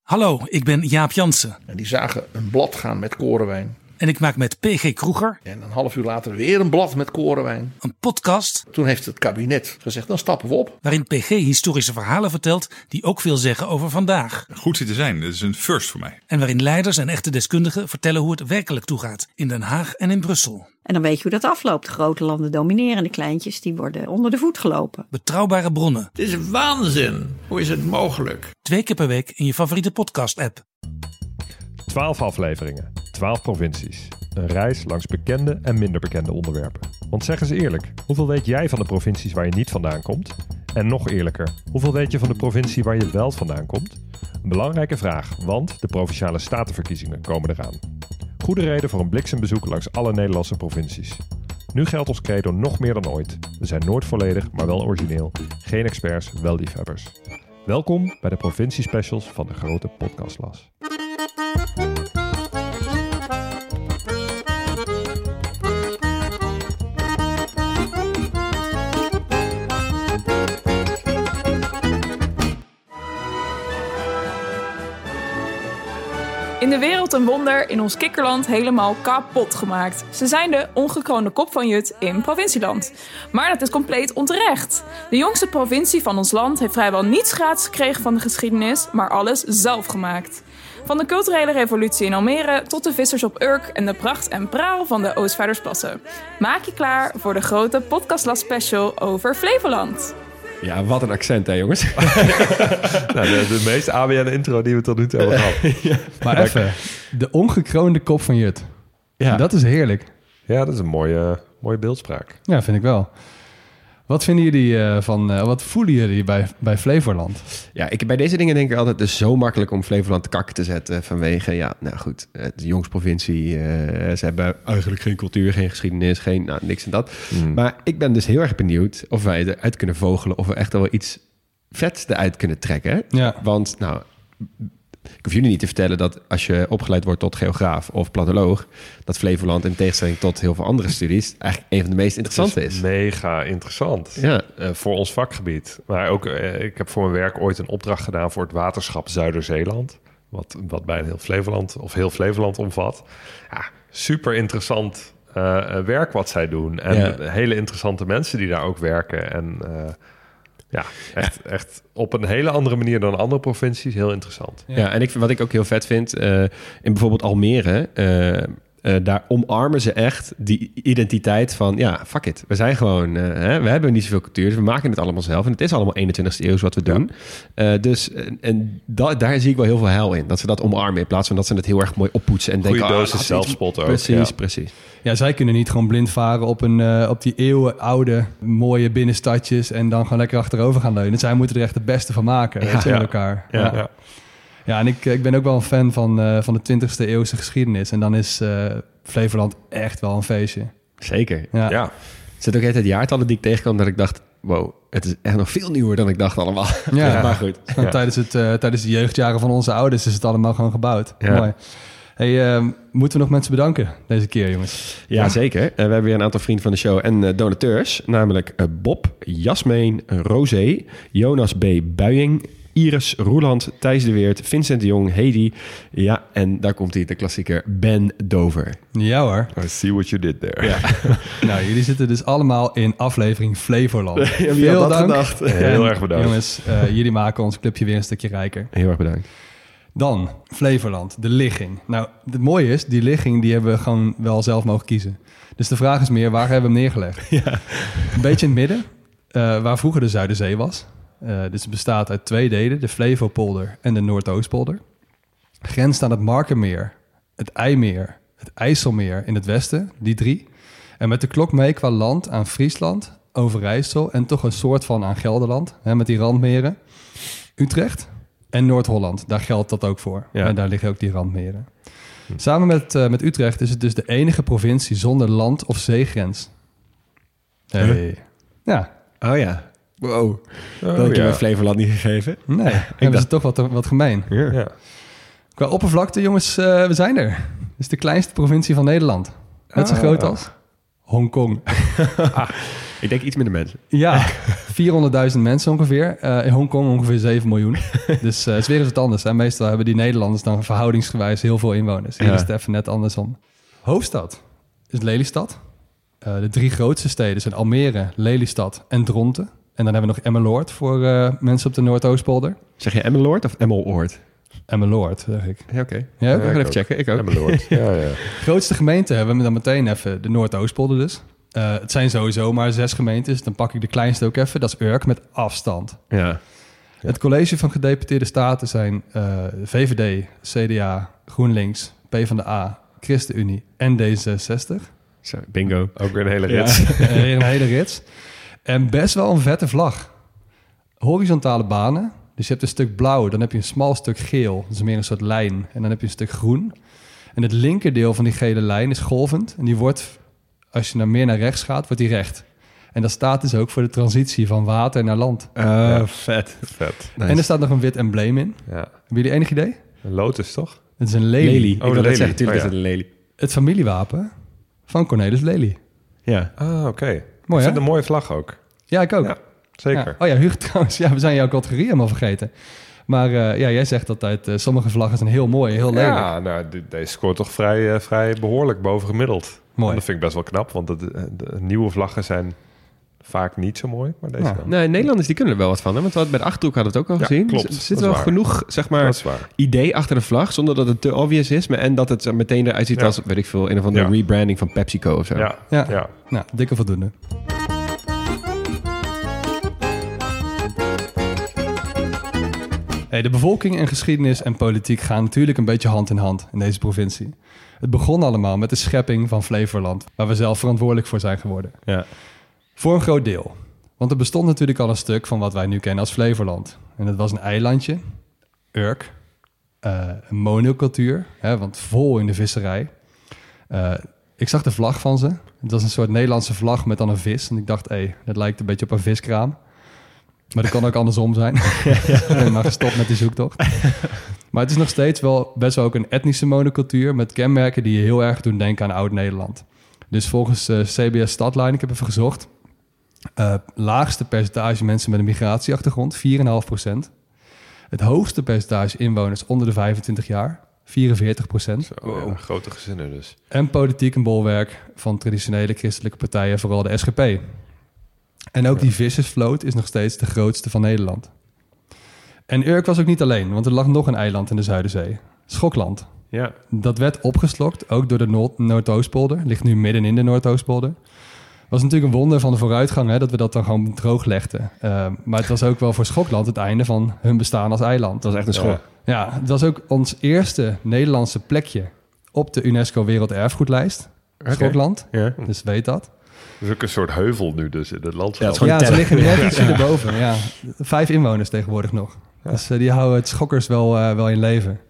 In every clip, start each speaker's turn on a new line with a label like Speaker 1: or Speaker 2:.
Speaker 1: Hallo, ik ben Jaap Jansen.
Speaker 2: En die zagen een blad gaan met korenwijn.
Speaker 1: En ik maak met P.G. Kroeger.
Speaker 2: En een half uur later weer een blad met korenwijn.
Speaker 1: Een podcast.
Speaker 2: Toen heeft het kabinet gezegd, dan stappen we op.
Speaker 1: Waarin P.G. historische verhalen vertelt die ook veel zeggen over vandaag.
Speaker 3: Goed zitten zijn, dat is een first voor mij.
Speaker 1: En waarin leiders en echte deskundigen vertellen hoe het werkelijk toegaat. In Den Haag en in Brussel.
Speaker 4: En dan weet je hoe dat afloopt. De grote landen domineren, de kleintjes die worden onder de voet gelopen.
Speaker 1: Betrouwbare bronnen.
Speaker 5: Het is waanzin. Hoe is het mogelijk?
Speaker 1: 2 keer per week in je favoriete podcast-app.
Speaker 6: 12 afleveringen, 12 provincies. Een reis langs bekende en minder bekende onderwerpen. Want zeg eens eerlijk, hoeveel weet jij van de provincies waar je niet vandaan komt? En nog eerlijker, hoeveel weet je van de provincie waar je wel vandaan komt? Een belangrijke vraag, want de Provinciale Statenverkiezingen komen eraan. Goede reden voor een bliksembezoek langs alle Nederlandse provincies. Nu geldt ons credo nog meer dan ooit. We zijn nooit volledig, maar wel origineel. Geen experts, wel liefhebbers. Welkom bij de provinciespecials van de Grote Podcastlas.
Speaker 7: In de wereld een wonder, in ons kikkerland helemaal kapot gemaakt. Ze zijn de ongekroonde kop van Jut in provincieland. Maar dat is compleet onterecht. De jongste provincie van ons land heeft vrijwel niets gratis gekregen van de geschiedenis, maar alles zelf gemaakt. Van de culturele revolutie in Almere tot de vissers op Urk en de pracht en praal van de Oostvaardersplassen. Maak je klaar voor de grote podcastlas special over Flevoland.
Speaker 8: Ja, wat een accent hè jongens.
Speaker 6: Nou, de meest ABN-intro die we tot nu toe hebben gehad.
Speaker 8: Ja.
Speaker 9: Maar even, de ongekroonde kop van Jut.
Speaker 8: Ja.
Speaker 9: Dat is heerlijk.
Speaker 6: Ja, dat is een mooie beeldspraak.
Speaker 9: Ja, vind ik wel. Wat vinden jullie wat voelen jullie bij Flevoland?
Speaker 8: Ja, bij deze dingen denk ik altijd, het is zo makkelijk om Flevoland te kakken te zetten vanwege, de jongste provincie. Ze hebben eigenlijk geen cultuur, geen geschiedenis, niks en dat. Maar ik ben dus heel erg benieuwd of wij eruit kunnen vogelen, of we echt wel iets vets eruit kunnen trekken.
Speaker 9: Ja.
Speaker 8: Want, ik hoef jullie niet te vertellen dat als je opgeleid wordt tot geograaf of planoloog, dat Flevoland in tegenstelling tot heel veel andere studies eigenlijk een van de meest interessante is.
Speaker 6: Mega interessant.
Speaker 8: Ja.
Speaker 6: Voor ons vakgebied. Maar ook, ik heb voor mijn werk ooit een opdracht gedaan voor het waterschap Zuiderzeeland. Wat bij heel Flevoland omvat. Ja, super interessant werk wat zij doen. En hele interessante mensen die daar ook werken. En echt op een hele andere manier dan andere provincies. Heel interessant.
Speaker 8: Ja, en wat ik ook heel vet vind, in bijvoorbeeld Almere, daar omarmen ze echt die identiteit van, fuck it. We zijn gewoon, we hebben niet zoveel cultuur, dus we maken het allemaal zelf. En het is allemaal 21e eeuw wat we doen. Daar zie ik wel heel veel heil in. Dat ze dat omarmen in plaats van dat ze het heel erg mooi oppoetsen. En
Speaker 6: goeie
Speaker 8: denken,
Speaker 6: dosis zelfspot ook.
Speaker 8: Precies.
Speaker 9: Ja, zij kunnen niet gewoon blind varen op die eeuwenoude mooie binnenstadjes en dan gewoon lekker achterover gaan leunen. Zij moeten er echt het beste van maken met elkaar. Ja, en ik ben ook wel een fan van de 20e eeuwse geschiedenis. En dan is Flevoland echt wel een feestje.
Speaker 8: Zeker.
Speaker 9: Ja.
Speaker 8: Er zitten ook het jaartallen die ik tegenkwam dat ik dacht, wow, het is echt nog veel nieuwer dan ik dacht allemaal.
Speaker 9: Ja,
Speaker 8: maar goed.
Speaker 9: Tijdens de jeugdjaren van onze ouders is het allemaal gewoon gebouwd.
Speaker 8: Ja.
Speaker 9: Mooi. Hey, moeten we nog mensen bedanken deze keer, jongens?
Speaker 8: Ja, zeker. We hebben weer een aantal vrienden van de show en donateurs. Namelijk Bob, Jasmeen, Rosé, Jonas B. Buijing, Iris, Roeland, Thijs de Weert, Vincent de Jong, Hedy. Ja, en daar komt hij, de klassieker Ben Dover.
Speaker 9: Ja hoor.
Speaker 6: I see what you did there.
Speaker 8: Ja.
Speaker 9: Nou, jullie zitten dus allemaal in aflevering Flevoland.
Speaker 8: Veel dank.
Speaker 6: Gedacht? Heel erg bedankt.
Speaker 9: Jongens, jullie maken ons clubje weer een stukje rijker.
Speaker 8: Heel erg bedankt.
Speaker 9: Dan, Flevoland, de ligging. Nou, het mooie is, die ligging die hebben we gewoon wel zelf mogen kiezen. Dus de vraag is meer, waar hebben we hem neergelegd? Ja. Een beetje in het midden, waar vroeger de Zuiderzee was. Dus het bestaat uit 2 delen, de Flevopolder en de Noordoostpolder. Grenst aan het Markermeer, het IJmeer, het IJsselmeer in het westen, die 3. En met de klok mee qua land aan Friesland, Overijssel en toch een soort van aan Gelderland, met die randmeren. Utrecht en Noord-Holland, daar geldt dat ook voor.
Speaker 8: Ja.
Speaker 9: En daar liggen ook die randmeren. Samen met Utrecht is het dus de enige provincie zonder land- of zeegrens. Hey. Ja.
Speaker 8: Oh ja. Wow. Dat heb je bij Flevoland niet gegeven.
Speaker 9: Nee, hebben ze toch wat gemeen.
Speaker 6: Ja.
Speaker 9: Qua oppervlakte, jongens, we zijn er. Het is de kleinste provincie van Nederland. Net zo groot als Hongkong.
Speaker 8: Ik denk iets minder mensen.
Speaker 9: Ja, 400.000 mensen ongeveer. In Hongkong ongeveer 7 miljoen. Dus het is weer eens wat anders. Hè? Meestal hebben die Nederlanders dan verhoudingsgewijs heel veel inwoners. Hier is het even net andersom. Hoofdstad is Lelystad. De 3 grootste steden zijn Almere, Lelystad en Dronten. En dan hebben we nog Emmeloord voor mensen op de Noordoostpolder.
Speaker 8: Zeg je Emmeloord of Emmeloord?
Speaker 9: Emmeloord, zeg ik.
Speaker 8: Ja, oké.
Speaker 9: Ja,
Speaker 8: Ik ga even checken. Ik ook.
Speaker 3: Emmeloord. Ja.
Speaker 9: Grootste gemeente hebben we dan meteen even de Noordoostpolder dus. Het zijn sowieso maar 6 gemeentes. Dan pak ik de kleinste ook even. Dat is Urk met afstand.
Speaker 8: Ja.
Speaker 9: Het college van gedeputeerde staten zijn VVD, CDA, GroenLinks, PvdA, ChristenUnie en D66.
Speaker 8: Zo, bingo.
Speaker 3: Ook weer een hele rits.
Speaker 9: Ja, een hele rits. En best wel een vette vlag. Horizontale banen. Dus je hebt een stuk blauw, dan heb je een smal stuk geel. Dat is meer een soort lijn. En dan heb je een stuk groen. En het linkerdeel van die gele lijn is golvend. En die wordt, als je meer naar rechts gaat, wordt die recht. En dat staat dus ook voor de transitie van water naar land.
Speaker 8: Vet.
Speaker 9: Nice. En er staat nog een wit embleem in.
Speaker 3: Ja.
Speaker 9: Hebben jullie enig idee?
Speaker 3: Een lotus, toch?
Speaker 9: Het is een lelie.
Speaker 8: Ik wil
Speaker 3: lelie.
Speaker 8: dat zeggen. Tuurlijk
Speaker 3: Oh, ja.
Speaker 8: is het een lelie.
Speaker 9: Het familiewapen van Cornelis Lely.
Speaker 8: Ja.
Speaker 3: Ah, oké.
Speaker 9: Mooi,
Speaker 3: Ik
Speaker 9: hè?
Speaker 3: vind een mooie vlag ook.
Speaker 9: Ja, ik ook.
Speaker 3: Ja, zeker.
Speaker 9: Ja. Oh ja, Hugo trouwens. Ja, we zijn jouw categorie helemaal vergeten. Maar jij zegt altijd, sommige vlaggen zijn heel mooi, heel lelijk.
Speaker 3: Ja, nou, deze scoort toch vrij behoorlijk boven gemiddeld.
Speaker 9: Mooi.
Speaker 3: En dat vind ik best wel knap, want de nieuwe vlaggen zijn vaak niet zo mooi, maar deze
Speaker 9: Ja.
Speaker 3: wel.
Speaker 8: Nee, Nederlanders die kunnen er wel wat van. Hè? Want bij de Achterhoek hadden we het ook al
Speaker 3: Ja,
Speaker 8: gezien.
Speaker 3: klopt.
Speaker 8: Er
Speaker 3: Dat
Speaker 8: zit
Speaker 3: is
Speaker 8: wel
Speaker 3: waar.
Speaker 8: genoeg, zeg
Speaker 3: Dat
Speaker 8: maar,
Speaker 3: is waar.
Speaker 8: idee achter de vlag, zonder dat het te obvious is. En dat het meteen eruit ziet
Speaker 3: Ja.
Speaker 8: als, weet ik veel, een of andere
Speaker 3: Ja.
Speaker 8: rebranding van PepsiCo of zo.
Speaker 9: Ja. Nou, dikke voldoende. Hey, de bevolking en geschiedenis en politiek gaan natuurlijk een beetje hand in hand in deze provincie. Het begon allemaal met de schepping van Flevoland, waar we zelf verantwoordelijk voor zijn geworden.
Speaker 8: Ja.
Speaker 9: Voor een groot deel. Want er bestond natuurlijk al een stuk van wat wij nu kennen als Flevoland. En dat was een eilandje, Urk, een monocultuur, want vol in de visserij. Ik zag de vlag van ze. Het was een soort Nederlandse vlag met dan een vis. En ik dacht, dat lijkt een beetje op een viskraam. Maar dat kan ook andersom zijn. Maar gestopt met die zoektocht. Maar het is nog steeds wel best wel ook een etnische monocultuur met kenmerken die je heel erg doen denken aan Oud-Nederland. Dus volgens CBS Stadline, ik heb even gezocht, laagste percentage mensen met een migratieachtergrond, 4,5%. Het hoogste percentage inwoners onder de 25 jaar, 44%.
Speaker 3: Zo, grote gezinnen dus.
Speaker 9: En politiek een bolwerk van traditionele christelijke partijen, vooral de SGP. En ook die vissersvloot is nog steeds de grootste van Nederland. En Urk was ook niet alleen, want er lag nog een eiland in de Zuiderzee. Schokland.
Speaker 8: Ja.
Speaker 9: Dat werd opgeslokt, ook door de Noordoostpolder. Ligt nu midden in de Noordoostpolder. Was natuurlijk een wonder van de vooruitgang, dat we dat dan gewoon droog legden. Maar het was ook wel voor Schokland het einde van hun bestaan als eiland.
Speaker 8: Dat was echt een schok.
Speaker 9: Ja, het was ook ons eerste Nederlandse plekje op de UNESCO Werelderfgoedlijst. Schokland,
Speaker 8: Ja.
Speaker 9: dus weet dat.
Speaker 3: Er is ook een soort heuvel nu dus in het landschap.
Speaker 8: Gewoon
Speaker 9: Ja, ze
Speaker 8: tellen.
Speaker 9: liggen net ietsje erboven. Ja. 5 inwoners tegenwoordig nog. Dus die houden het schokkers wel in leven.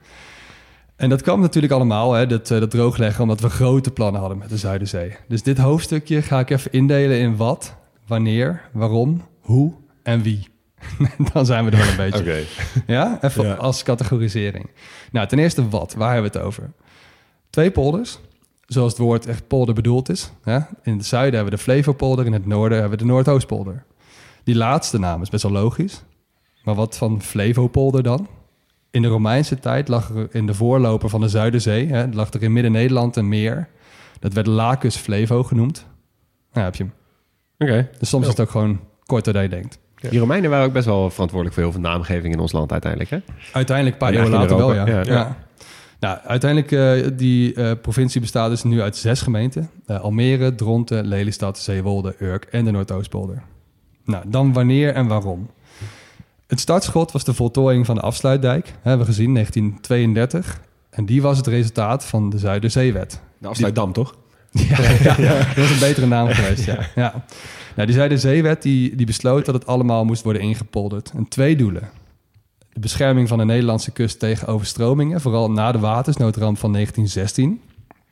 Speaker 9: En dat kwam natuurlijk allemaal, dat droogleggen, omdat we grote plannen hadden met de Zuiderzee. Dus dit hoofdstukje ga ik even indelen in wat, wanneer, waarom, hoe en wie. Dan zijn we er wel een beetje.
Speaker 3: Oké.
Speaker 9: Ja, even als categorisering. Nou, ten eerste wat, waar hebben we het over? 2 polders, zoals het woord echt polder bedoeld is. In het zuiden hebben we de Flevopolder, in het noorden hebben we de Noordoostpolder. Die laatste naam is best wel logisch. Maar wat van Flevopolder dan? In de Romeinse tijd lag er in de voorloper van de Zuiderzee, lag er in Midden-Nederland een meer. Dat werd Lacus Flevo genoemd. Nou, heb je hem.
Speaker 8: Oké.
Speaker 9: Dus soms is het ook gewoon korter dan je denkt.
Speaker 8: Ja. Die Romeinen waren ook best wel verantwoordelijk voor heel veel naamgeving in ons land uiteindelijk, hè?
Speaker 9: Uiteindelijk, een paar
Speaker 8: Ja,
Speaker 9: eeuwen
Speaker 8: in
Speaker 9: later wel,
Speaker 8: Europa.
Speaker 9: ja.
Speaker 8: Ja.
Speaker 9: Nou, uiteindelijk, die provincie bestaat dus nu uit 6 gemeenten. Almere, Dronten, Lelystad, Zeewolde, Urk en de Noordoostpolder. Nou, dan wanneer en waarom? Het startschot was de voltooiing van de afsluitdijk. Hebben we gezien, 1932. En die was het resultaat van de Zuiderzeewet.
Speaker 8: De afsluitdam, toch?
Speaker 9: Ja, dat was een betere naam geweest, ja. Nou, die Zuiderzeewet die besloot dat het allemaal moest worden ingepolderd. En 2 doelen. De bescherming van de Nederlandse kust tegen overstromingen, vooral na de watersnoodramp van 1916.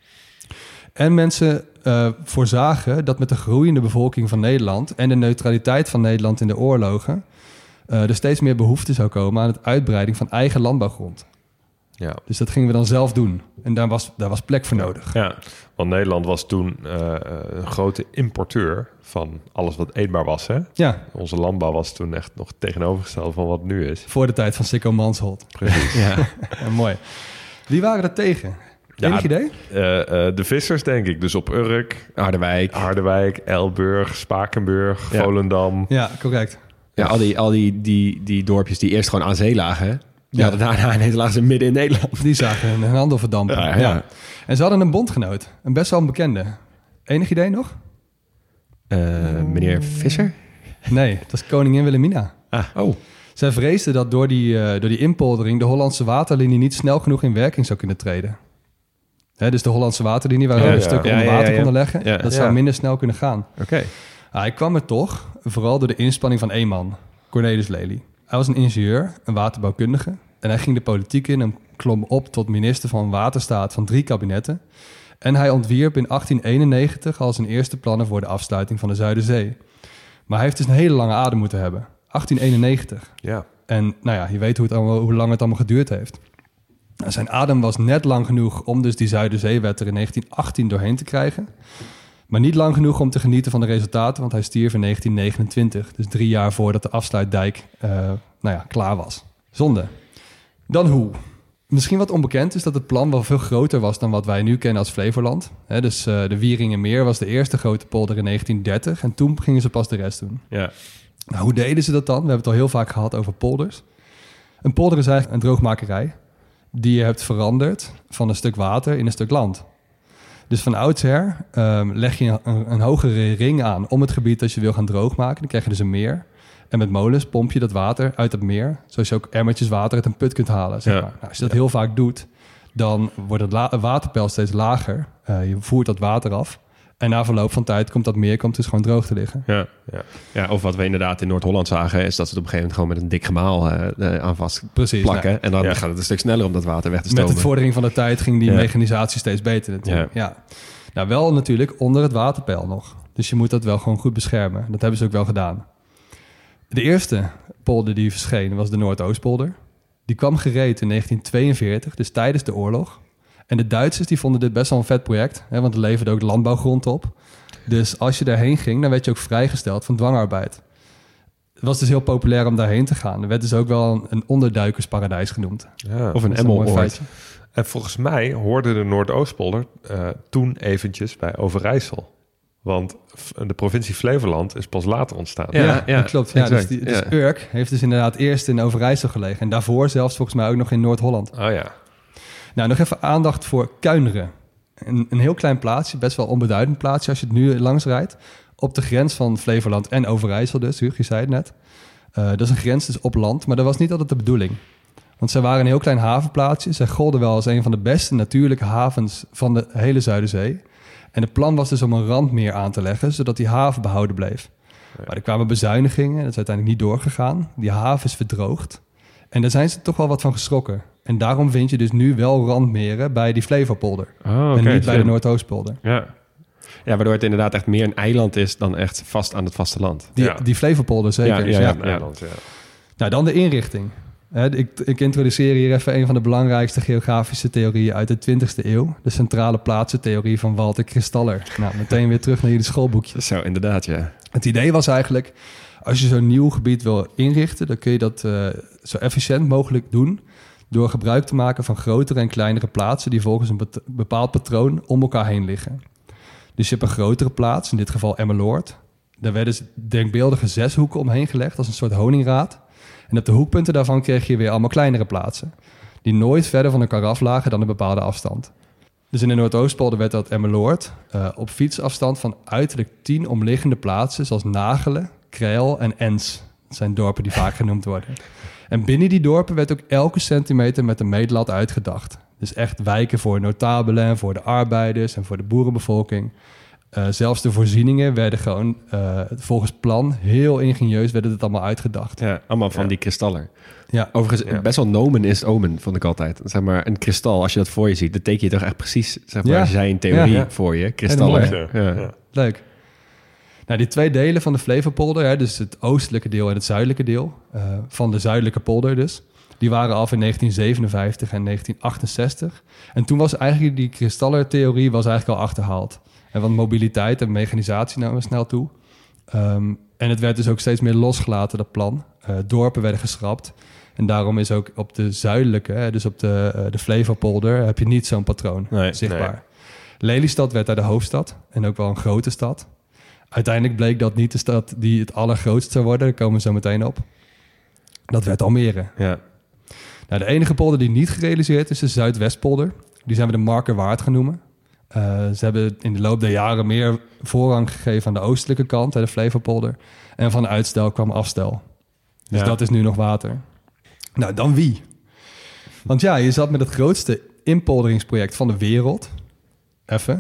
Speaker 9: En mensen voorzagen dat met de groeiende bevolking van Nederland en de neutraliteit van Nederland in de oorlogen er steeds meer behoefte zou komen aan het uitbreiding van eigen landbouwgrond.
Speaker 3: Ja.
Speaker 9: Dus dat gingen we dan zelf doen. En daar was plek voor nodig.
Speaker 3: Ja, want Nederland was toen een grote importeur van alles wat eetbaar was. Hè?
Speaker 9: Ja.
Speaker 3: Onze landbouw was toen echt nog tegenovergesteld van wat nu is.
Speaker 9: Voor de tijd van Sikko Mansholt.
Speaker 3: Precies.
Speaker 9: Ja, mooi. Wie waren er tegen? Enig idee?
Speaker 3: De vissers, denk ik. Dus op Urk, Harderwijk, Elburg, Spakenburg, Volendam.
Speaker 9: Ja, correct.
Speaker 8: Ja, al die dorpjes die eerst gewoon aan zee lagen... Hè? Ja, daarna ineens lagen ze midden in Nederland.
Speaker 9: Die zagen hun handel verdampen. Ja. En ze hadden een bondgenoot. Een best wel een bekende. Enig idee nog?
Speaker 8: Meneer Visser?
Speaker 9: Nee, dat is koningin Wilhelmina.
Speaker 8: Oh.
Speaker 9: Zij vreesde dat door die inpoldering... de Hollandse waterlinie niet snel genoeg in werking zou kunnen treden. Dus de Hollandse waterlinie... waar we een stuk onder water konden leggen... dat zou minder snel kunnen gaan.
Speaker 8: Oké.
Speaker 9: Hij kwam er toch, vooral door de inspanning van één man. Cornelis Lely. Hij was een ingenieur, een waterbouwkundige... en hij ging de politiek in en klom op tot minister van Waterstaat van 3 kabinetten. En hij ontwierp in 1891 al zijn eerste plannen voor de afsluiting van de Zuiderzee. Maar hij heeft dus een hele lange adem moeten hebben. 1891.
Speaker 3: Ja.
Speaker 9: En nou ja, je weet hoe lang het allemaal geduurd heeft. Zijn adem was net lang genoeg om dus die Zuiderzeewet er in 1918 doorheen te krijgen. Maar niet lang genoeg om te genieten van de resultaten, want hij stierf in 1929. Dus 3 jaar voordat de afsluitdijk klaar was. Zonde. Dan hoe? Misschien wat onbekend is dat het plan wel veel groter was dan wat wij nu kennen als Flevoland. Dus de Wieringenmeer was de eerste grote polder in 1930 en toen gingen ze pas de rest doen.
Speaker 3: Ja.
Speaker 9: Nou, hoe deden ze dat dan? We hebben het al heel vaak gehad over polders. Een polder is eigenlijk een droogmakerij die je hebt veranderd van een stuk water in een stuk land. Dus van oudsher leg je een hogere ring aan om het gebied dat je wil gaan droogmaken. Dan krijg je dus een meer. En met molens pomp je dat water uit het meer, zoals je ook emmertjes water uit een put kunt halen. Zeg maar. Nou, als je dat heel vaak doet, dan wordt het waterpeil steeds lager. Je voert dat water af. En na verloop van tijd komt dat meer dus gewoon droog te liggen.
Speaker 8: Ja, of wat we inderdaad in Noord-Holland zagen... is dat ze het op een gegeven moment gewoon met een dik gemaal aan vast plakken.
Speaker 9: Nou,
Speaker 8: en dan gaat het een stuk sneller om dat water weg te stomen.
Speaker 9: Met de vordering van de tijd ging die mechanisatie steeds beter natuurlijk. Ja. Nou, wel natuurlijk onder het waterpeil nog. Dus je moet dat wel gewoon goed beschermen. Dat hebben ze ook wel gedaan. De eerste polder die verscheen was de Noordoostpolder. Die kwam gereed in 1942, dus tijdens de oorlog. En de Duitsers die vonden dit best wel een vet project, want er leverde ook landbouwgrond op. Dus als je daarheen ging, dan werd je ook vrijgesteld van dwangarbeid. Het was dus heel populair om daarheen te gaan. Er werd dus ook wel een onderduikersparadijs genoemd.
Speaker 3: Ja,
Speaker 8: of een Emmeloord.
Speaker 3: En volgens mij hoorde de Noordoostpolder toen eventjes bij Overijssel. Want de provincie Flevoland is pas later ontstaan.
Speaker 9: Ja, dat klopt. Ja, dus Urk heeft dus inderdaad eerst in Overijssel gelegen. En daarvoor zelfs volgens mij ook nog in Noord-Holland.
Speaker 3: Oh ja.
Speaker 9: Nou, nog even aandacht voor Kuineren. Een heel klein plaatsje, best wel onbeduidend plaatsje als je het nu langs rijdt. Op de grens van Flevoland en Overijssel dus, Huug, je zei het net. Dat is een grens dus op land, maar dat was niet altijd de bedoeling. Want zij waren een heel klein havenplaatsje. Zij golden wel als een van de beste natuurlijke havens van de hele Zuiderzee. En het plan was dus om een randmeer aan te leggen, zodat die haven behouden bleef. Ja. Maar er kwamen bezuinigingen, dat is uiteindelijk niet doorgegaan. Die haven is verdroogd. En daar zijn ze toch wel wat van geschrokken. En daarom vind je dus nu wel randmeren bij die Flevopolder. En niet bij de Noordoostpolder.
Speaker 8: Ja, waardoor het inderdaad echt meer een eiland is dan echt vast aan het vasteland.
Speaker 9: Die Flevopolder zeker.
Speaker 3: Ja, een eiland, ja.
Speaker 9: Nou, dan de inrichting. Ik introduceer hier even een van de belangrijkste geografische theorieën uit de 20e eeuw. De centrale plaatsentheorie van Walter Kristaller. Nou, meteen weer terug naar jullie schoolboekje.
Speaker 8: Zo, inderdaad, ja.
Speaker 9: Het idee was eigenlijk, als je zo'n nieuw gebied wil inrichten, dan kun je dat zo efficiënt mogelijk doen door gebruik te maken van grotere en kleinere plaatsen die volgens een bepaald patroon om elkaar heen liggen. Dus je hebt een grotere plaats, in dit geval Emmeloord. Daar werden denkbeeldige 6 hoeken omheen gelegd als een soort honingraad. En op de hoekpunten daarvan kreeg je weer allemaal kleinere plaatsen, die nooit verder van elkaar af lagen dan een bepaalde afstand. Dus in de Noordoostpolder werd dat Emmeloord op fietsafstand van uiterlijk 10 omliggende plaatsen, zoals Nagelen, Krijl en Ens. Dat zijn dorpen die vaak genoemd worden. En binnen die dorpen werd ook elke centimeter met een meetlat uitgedacht. Dus echt wijken voor notabelen en voor de arbeiders en voor de boerenbevolking. Zelfs de voorzieningen werden gewoon volgens plan, heel ingenieus, werden het allemaal uitgedacht.
Speaker 8: Ja, allemaal van die kristallen.
Speaker 9: Ja.
Speaker 8: Overigens, best wel nomen is omen, vond ik altijd. Zeg maar, een kristal, als je dat voor je ziet, dat teken je toch echt precies, zeg maar, als jij in theorie voor je, kristallen.
Speaker 9: Ja. Leuk. Nou, die 2 delen van de Flevopolder, dus het oostelijke deel en het zuidelijke deel, van de zuidelijke polder dus, Die waren af in 1957 en 1968. En toen was eigenlijk die kristallentheorie was eigenlijk al achterhaald. En want mobiliteit en mechanisatie namen snel toe. En het werd dus ook steeds meer losgelaten, dat plan. Dorpen werden geschrapt. En daarom is ook op de zuidelijke, dus op de Flevopolder, heb je niet zo'n patroon zichtbaar. Nee. Lelystad werd daar de hoofdstad en ook wel een grote stad. Uiteindelijk bleek dat niet de stad die het allergrootst zou worden. Daar komen we zo meteen op. Dat werd Almere.
Speaker 8: Ja.
Speaker 9: Nou, de enige polder die niet gerealiseerd is de Zuidwestpolder. Die zijn we de Markerwaard gaan noemen. Ze hebben in de loop der jaren meer voorrang gegeven aan de oostelijke kant, de Flevopolder. En van uitstel kwam afstel. Dus dat is nu nog water. Nou, dan wie? Want ja, je zat met het grootste inpolderingsproject van de wereld. Even.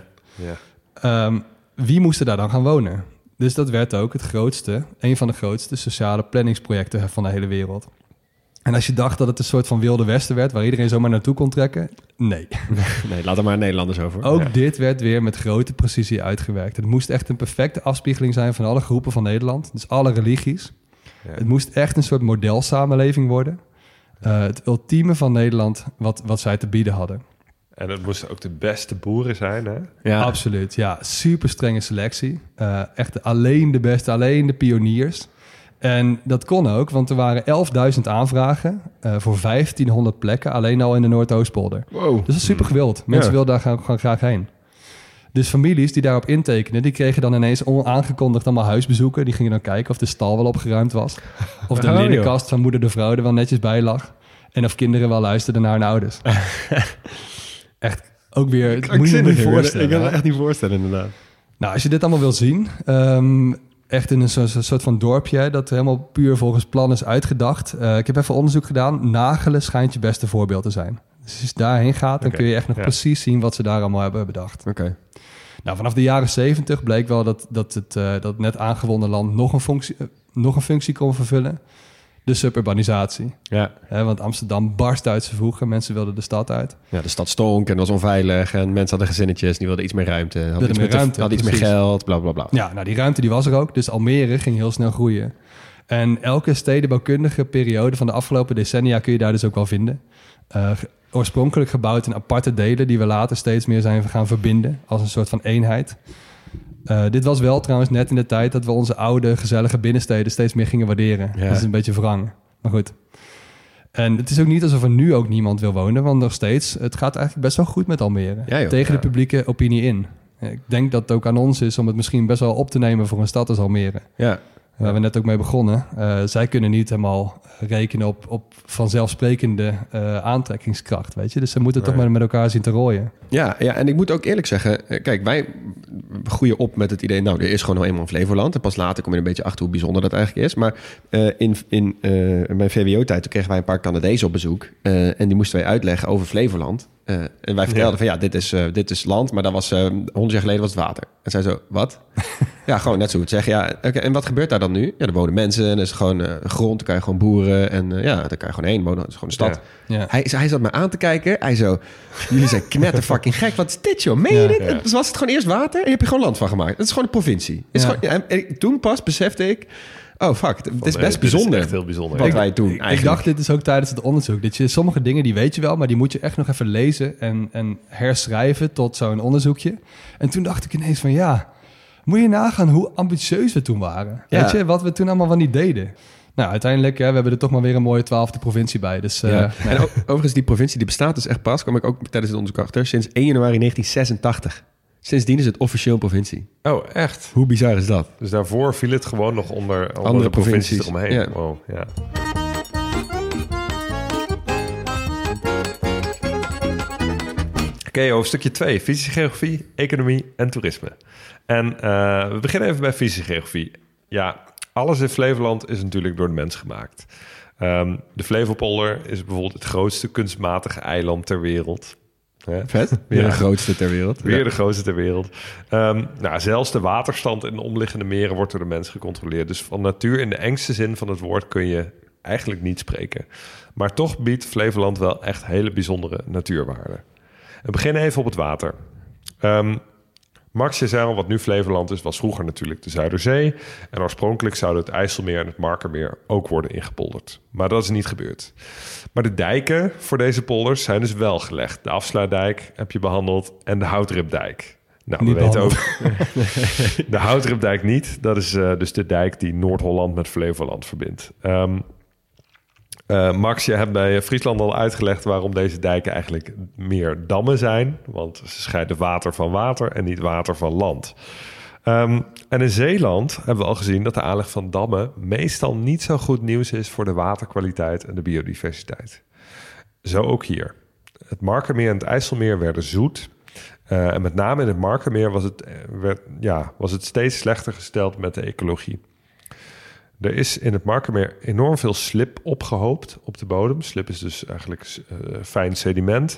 Speaker 9: Ja. Wie moest er daar dan gaan wonen? Dus dat werd ook een van de grootste sociale planningsprojecten van de hele wereld. En als je dacht dat het een soort van Wilde Westen werd, waar iedereen zomaar naartoe kon trekken, nee.
Speaker 8: Nee, laat er maar Nederlanders over.
Speaker 9: Ook dit werd weer met grote precisie uitgewerkt. Het moest echt een perfecte afspiegeling zijn van alle groepen van Nederland. Dus alle religies. Ja. Het moest echt een soort modelsamenleving worden. Het ultieme van Nederland wat zij te bieden hadden.
Speaker 3: En het moesten ook de beste boeren zijn, hè?
Speaker 9: Ja. Absoluut, ja. Super strenge selectie. Echt alleen de beste, alleen de pioniers. En dat kon ook, want er waren 11.000 aanvragen voor 1500 plekken, alleen al in de Noordoostpolder.
Speaker 8: Wow.
Speaker 9: Dus dat is super gewild. Mensen wilden daar gewoon graag heen. Dus families die daarop intekenen, die kregen dan ineens onaangekondigd allemaal huisbezoeken. Die gingen dan kijken of de stal wel opgeruimd was. Of de linnenkast van moeder de vrouw er wel netjes bij lag. En of kinderen wel luisterden naar hun ouders. Echt, ook weer...
Speaker 8: Ik moet je niet voorstellen. Ik kan het echt niet voorstellen, inderdaad.
Speaker 9: Nou, als je dit allemaal wil zien... echt in een soort van dorpje... dat helemaal puur volgens plan is uitgedacht. Ik heb even onderzoek gedaan. Nagelen schijnt je beste voorbeeld te zijn. Dus als je daarheen gaat... dan kun je echt nog precies zien... wat ze daar allemaal hebben bedacht.
Speaker 8: Oké.
Speaker 9: Nou, vanaf de jaren 70 bleek wel dat het net aangewonnen land... nog een functie kon vervullen. De suburbanisatie.
Speaker 8: Ja.
Speaker 9: Want Amsterdam barst uit zijn voegen. Mensen wilden de stad uit.
Speaker 8: Ja, de stad stonk en was onveilig. En mensen hadden gezinnetjes, die wilden iets meer ruimte. Hadden iets meer geld, bla bla bla.
Speaker 9: Ja, nou die ruimte die was er ook. Dus Almere ging heel snel groeien. En elke stedenbouwkundige periode van de afgelopen decennia... kun je daar dus ook wel vinden. Oorspronkelijk gebouwd in aparte delen... die we later steeds meer zijn gaan verbinden... als een soort van eenheid. Dit was wel trouwens net in de tijd... dat we onze oude, gezellige binnensteden... steeds meer gingen waarderen. Ja. Dat is een beetje wrang. Maar goed. En het is ook niet alsof er nu ook niemand wil wonen... want nog steeds, het gaat eigenlijk best wel goed met Almere. Ja, tegen de publieke opinie in. Ik denk dat het ook aan ons is... om het misschien best wel op te nemen voor een stad als Almere.
Speaker 8: Ja.
Speaker 9: Waar we net ook mee begonnen. Zij kunnen niet helemaal rekenen op vanzelfsprekende aantrekkingskracht, weet je. Dus ze moeten toch maar met elkaar zien te rooien.
Speaker 8: Ja, en ik moet ook eerlijk zeggen... Kijk, wij groeien op met het idee... nou, er is gewoon nog eenmaal een Flevoland. En pas later kom je een beetje achter hoe bijzonder dat eigenlijk is. Maar in mijn VWO-tijd... toen kregen wij een paar Canadezen op bezoek. En die moesten wij uitleggen over Flevoland. En wij vertelden van dit is land... maar dat was 100 jaar geleden was het water. En zij zo, wat? Ja, gewoon net zo goed zeggen. Ja, okay, en wat gebeurt daar dan nu? Ja, er wonen mensen en er is gewoon grond. Dan kan je gewoon boeren en daar kan je gewoon heen wonen. Het is gewoon een stad. Ja. Hij zat me aan te kijken. Hij zo, jullie zijn knetter fucking gek. Wat is dit, joh? Meen je dit? Ja. Dus was het gewoon eerst water en je hebt er gewoon land van gemaakt. Het is gewoon een provincie. Ja. En toen pas besefte ik... Oh, fuck. Het is best bijzonder.
Speaker 3: Dit is echt heel bijzonder.
Speaker 8: Wat wij doen eigenlijk.
Speaker 9: Ik dacht, dit is ook tijdens het onderzoek. Dat je sommige dingen, die weet je wel... maar die moet je echt nog even lezen en herschrijven... tot zo'n onderzoekje. En toen dacht ik ineens van ja... Moet je nagaan hoe ambitieus we toen waren. Ja. Weet je, wat we toen allemaal van niet deden. Nou, uiteindelijk, we hebben er toch maar weer een mooie 12e provincie bij. Dus,
Speaker 8: En overigens, die provincie die bestaat dus echt pas... kwam ik ook tijdens het onderzoek achter... sinds 1 januari 1986. Sindsdien is het officieel een provincie.
Speaker 3: Oh, echt?
Speaker 8: Hoe bizar is dat?
Speaker 3: Dus daarvoor viel het gewoon nog onder andere provincies eromheen.
Speaker 8: Ja.
Speaker 3: Wow, ja. Oké, hoofdstukje 2. Fysische geografie, economie en toerisme. En we beginnen even bij fysische geografie. Ja, alles in Flevoland is natuurlijk door de mens gemaakt. De Flevopolder is bijvoorbeeld het grootste kunstmatige eiland ter wereld.
Speaker 8: Vet. Weer de grootste ter wereld.
Speaker 3: Weer de grootste ter wereld. Zelfs de waterstand in de omliggende meren wordt door de mens gecontroleerd. Dus van natuur in de engste zin van het woord kun je eigenlijk niet spreken. Maar toch biedt Flevoland wel echt hele bijzondere natuurwaarden. We beginnen even op het water. Max, je zei al, wat nu Flevoland is, was vroeger natuurlijk de Zuiderzee. En oorspronkelijk zouden het IJsselmeer en het Markermeer ook worden ingepolderd. Maar dat is niet gebeurd. Maar de dijken voor deze polders zijn dus wel gelegd. De Afsluitdijk heb je behandeld en de Houtripdijk. Nou,
Speaker 9: Niet
Speaker 3: we weten ook de Houtripdijk niet. Dat is dus de dijk die Noord-Holland met Flevoland verbindt. Max, je hebt bij Friesland al uitgelegd waarom deze dijken eigenlijk meer dammen zijn. Want ze scheiden water van water en niet water van land. En in Zeeland hebben we al gezien dat de aanleg van dammen meestal niet zo goed nieuws is voor de waterkwaliteit en de biodiversiteit. Zo ook hier. Het Markermeer en het IJsselmeer werden zoet. En met name in het Markermeer was het steeds slechter gesteld met de ecologie. Er is in het Markermeer enorm veel slib opgehoopt op de bodem. Slib is dus eigenlijk fijn sediment.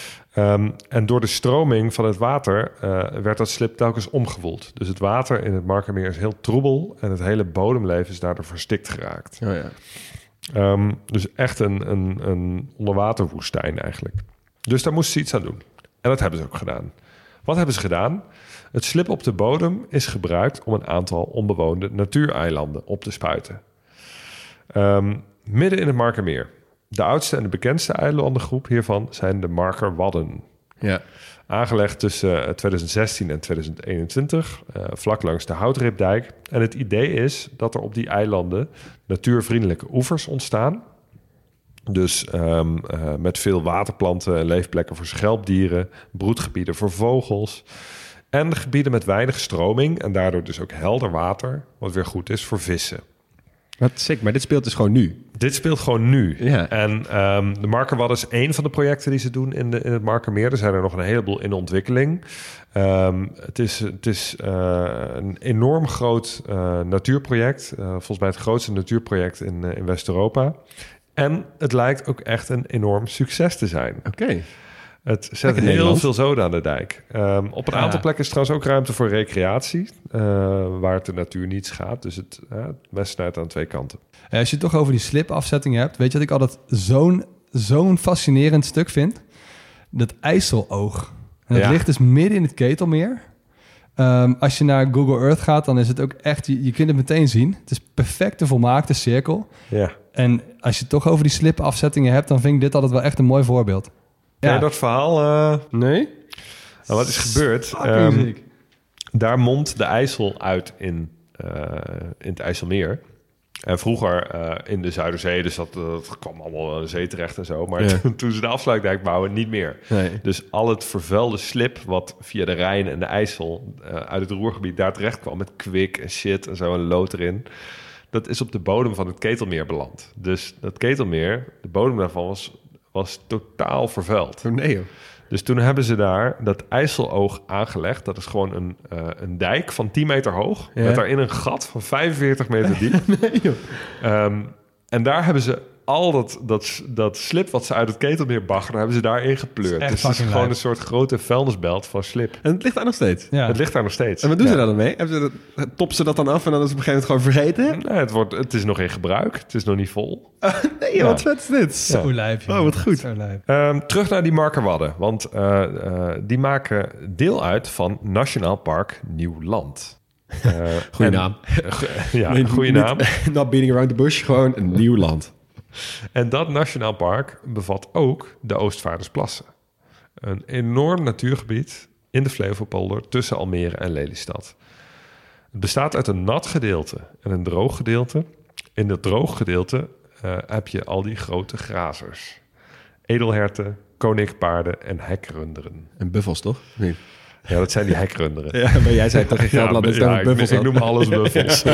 Speaker 3: En door de stroming van het water werd dat slib telkens omgewoeld. Dus het water in het Markermeer is heel troebel en het hele bodemleven is daardoor verstikt geraakt.
Speaker 8: Oh ja.
Speaker 3: Dus echt een onderwaterwoestijn eigenlijk. Dus daar moesten ze iets aan doen. En dat hebben ze ook gedaan. Wat hebben ze gedaan? Het slib op de bodem is gebruikt om een aantal onbewoonde natuureilanden op te spuiten. Midden in het Markermeer. De oudste en de bekendste eilandengroep hiervan zijn de Markerwadden.
Speaker 8: Ja.
Speaker 3: Aangelegd tussen 2016 en 2021, vlak langs de Houtripdijk. En het idee is dat er op die eilanden natuurvriendelijke oevers ontstaan. Dus met veel waterplanten en leefplekken voor schelpdieren, broedgebieden voor vogels. En gebieden met weinig stroming en daardoor dus ook helder water, wat weer goed is voor vissen.
Speaker 8: Wat sick, maar dit speelt dus gewoon nu.
Speaker 3: Dit speelt gewoon nu.
Speaker 8: Ja.
Speaker 3: En de Markerwadden is één van de projecten die ze doen in het Markermeer. Er zijn er nog een heleboel in ontwikkeling. Het is een enorm groot natuurproject. Volgens mij het grootste natuurproject in West-Europa. En het lijkt ook echt een enorm succes te zijn.
Speaker 8: Oké.
Speaker 3: Het zet heel veel zoden aan de dijk. Op een aantal plekken is trouwens ook ruimte voor recreatie, waar het de natuur niet schaadt. Dus het mes snijdt aan twee kanten.
Speaker 9: Als je het toch over die slipafzetting hebt, weet je wat ik altijd zo'n fascinerend stuk vind? Dat IJsseloog. En dat ligt dus midden in het Ketelmeer. Als je naar Google Earth gaat, dan is het ook echt, je kunt het meteen zien. Het is perfecte volmaakte cirkel.
Speaker 3: Ja.
Speaker 9: En als je het toch over die slipafzettingen hebt, dan vind ik dit altijd wel echt een mooi voorbeeld.
Speaker 3: Ja, dat verhaal...
Speaker 8: Nee?
Speaker 3: Nou, wat is gebeurd? Daar mondt de IJssel uit in het IJsselmeer. En vroeger in de Zuiderzee, dus dat kwam allemaal aan de zee terecht en zo. Maar toen ze de Afsluitdijk bouwen, niet meer.
Speaker 8: Nee.
Speaker 3: Dus al het vervuilde slip wat via de Rijn en de IJssel uit het Roergebied daar terecht kwam, met kwik en shit en zo en lood erin, dat is op de bodem van het Ketelmeer beland. Dus dat Ketelmeer, de bodem daarvan was totaal vervuild.
Speaker 8: Oh nee, joh.
Speaker 3: Dus toen hebben ze daar dat IJsseloog aangelegd. Dat is gewoon een dijk van 10 meter hoog.
Speaker 8: Ja.
Speaker 3: Met daarin een gat van 45 meter diep.
Speaker 8: Nee, joh.
Speaker 3: En daar hebben ze al dat slip wat ze uit het Ketelmeer baggeren, hebben ze daarin gepleurd. Dus het is gewoon een soort grote vuilnisbelt van slip.
Speaker 8: En het ligt daar nog steeds?
Speaker 9: Ja.
Speaker 3: Het ligt daar nog steeds.
Speaker 8: En wat doen ze daar dan mee? Toppen ze dat dan af en dan is het op een gegeven moment gewoon vergeten?
Speaker 3: Nee, het is nog in gebruik. Het is nog niet vol.
Speaker 8: Nee, wat vet is dit?
Speaker 9: Zo lijp, joh.
Speaker 8: Oh, wat goed.
Speaker 9: Zo lijp.
Speaker 3: Terug naar die Markerwadden. Want die maken deel uit van Nationaal Park Nieuwland.
Speaker 8: Goeie naam.
Speaker 3: Ja, goede naam.
Speaker 8: Not beating around the bush, gewoon een nieuw land.
Speaker 3: En dat Nationaal Park bevat ook de Oostvaardersplassen. Een enorm natuurgebied in de Flevopolder tussen Almere en Lelystad. Het bestaat uit een nat gedeelte en een droog gedeelte. In dat droog gedeelte heb je al die grote grazers. Edelherten, koninkpaarden en hekrunderen.
Speaker 8: En buffels, toch? Nee.
Speaker 3: Ja, dat zijn die hekrunderen.
Speaker 8: Ja, maar jij zei toch in Gelderland dat het buffels
Speaker 3: ik noem alles buffels.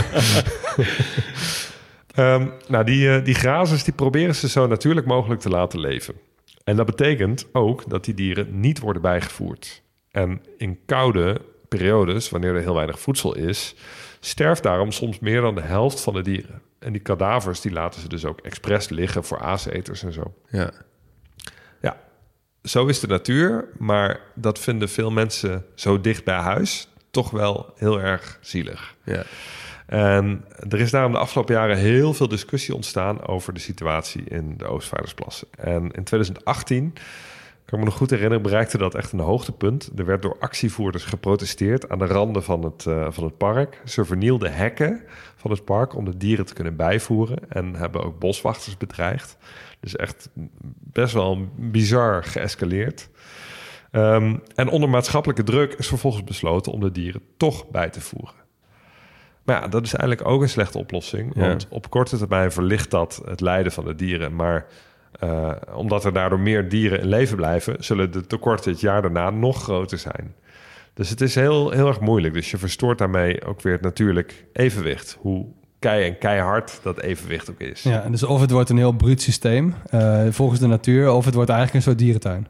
Speaker 3: Die grazers die proberen ze zo natuurlijk mogelijk te laten leven. En dat betekent ook dat die dieren niet worden bijgevoerd. En in koude periodes, wanneer er heel weinig voedsel is, sterft daarom soms meer dan de helft van de dieren. En die kadavers die laten ze dus ook expres liggen voor aaseters en zo.
Speaker 8: Ja.
Speaker 3: Ja, zo is de natuur, maar dat vinden veel mensen zo dicht bij huis toch wel heel erg zielig.
Speaker 8: Ja.
Speaker 3: En er is daarom de afgelopen jaren heel veel discussie ontstaan over de situatie in de Oostvaardersplassen. En in 2018 kan me nog goed herinneren, bereikte dat echt een hoogtepunt. Er werd door actievoerders geprotesteerd aan de randen van het park. Ze vernielden hekken van het park om de dieren te kunnen bijvoeren en hebben ook boswachters bedreigd. Dus echt best wel bizar geëscaleerd. En onder maatschappelijke druk is vervolgens besloten om de dieren toch bij te voeren. Maar ja, dat is eigenlijk ook een slechte oplossing. Want op korte termijn verlicht dat het lijden van de dieren. Maar omdat er daardoor meer dieren in leven blijven, zullen de tekorten het jaar daarna nog groter zijn. Dus het is heel, heel erg moeilijk. Dus je verstoort daarmee ook weer het natuurlijk evenwicht. Hoe keihard dat evenwicht ook is.
Speaker 9: Ja, dus of het wordt een heel bruut systeem volgens de natuur, of het wordt eigenlijk een soort dierentuin.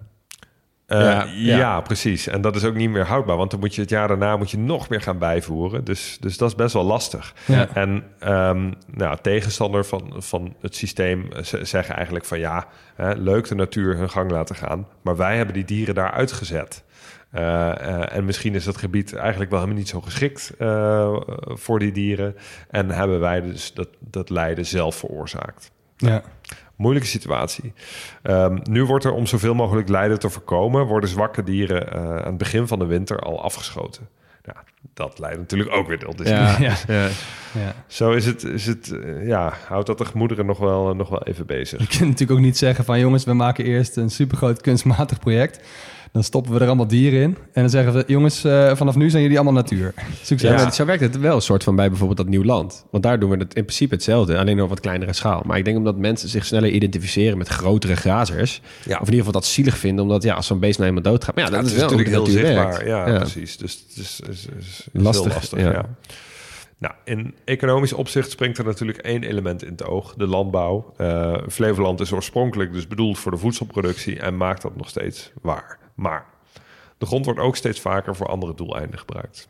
Speaker 3: Ja, precies. En dat is ook niet meer houdbaar, want dan moet je het jaar daarna nog meer gaan bijvoeren. Dus dat is best wel lastig. Ja. En tegenstander van het systeem zeggen eigenlijk van leuk de natuur hun gang laten gaan, maar wij hebben die dieren daar uitgezet. En misschien is dat gebied eigenlijk wel helemaal niet zo geschikt voor die dieren. En hebben wij dus dat lijden zelf veroorzaakt.
Speaker 9: Ja.
Speaker 3: Moeilijke situatie. Nu wordt er om zoveel mogelijk lijden te voorkomen, worden zwakke dieren aan het begin van de winter al afgeschoten. Nou, dat leidt natuurlijk ook weer tot.
Speaker 9: Ja.
Speaker 3: Zo is het houdt dat de gemoederen nog wel even bezig.
Speaker 9: Je kunt natuurlijk ook niet zeggen van jongens, we maken eerst een supergroot kunstmatig project. Dan stoppen we er allemaal dieren in. En dan zeggen we, jongens, vanaf nu zijn jullie allemaal natuur. Succes.
Speaker 8: Ja, maar zo werkt het wel een soort van bij bijvoorbeeld dat nieuw land. Want daar doen we het in principe hetzelfde, alleen op wat kleinere schaal. Maar ik denk omdat mensen zich sneller identificeren met grotere grazers. Ja. Of in ieder geval dat zielig vinden, omdat als zo'n beest nou eenmaal doodgaat. Maar dat is wel
Speaker 3: natuurlijk heel zichtbaar.
Speaker 8: Werkt.
Speaker 3: Ja, precies. Dus het is
Speaker 8: lastig.
Speaker 3: Heel lastig. Ja. Nou, in economisch opzicht springt er natuurlijk één element in het oog, de landbouw. Flevoland is oorspronkelijk dus bedoeld voor de voedselproductie en maakt dat nog steeds waar. Maar de grond wordt ook steeds vaker voor andere doeleinden gebruikt.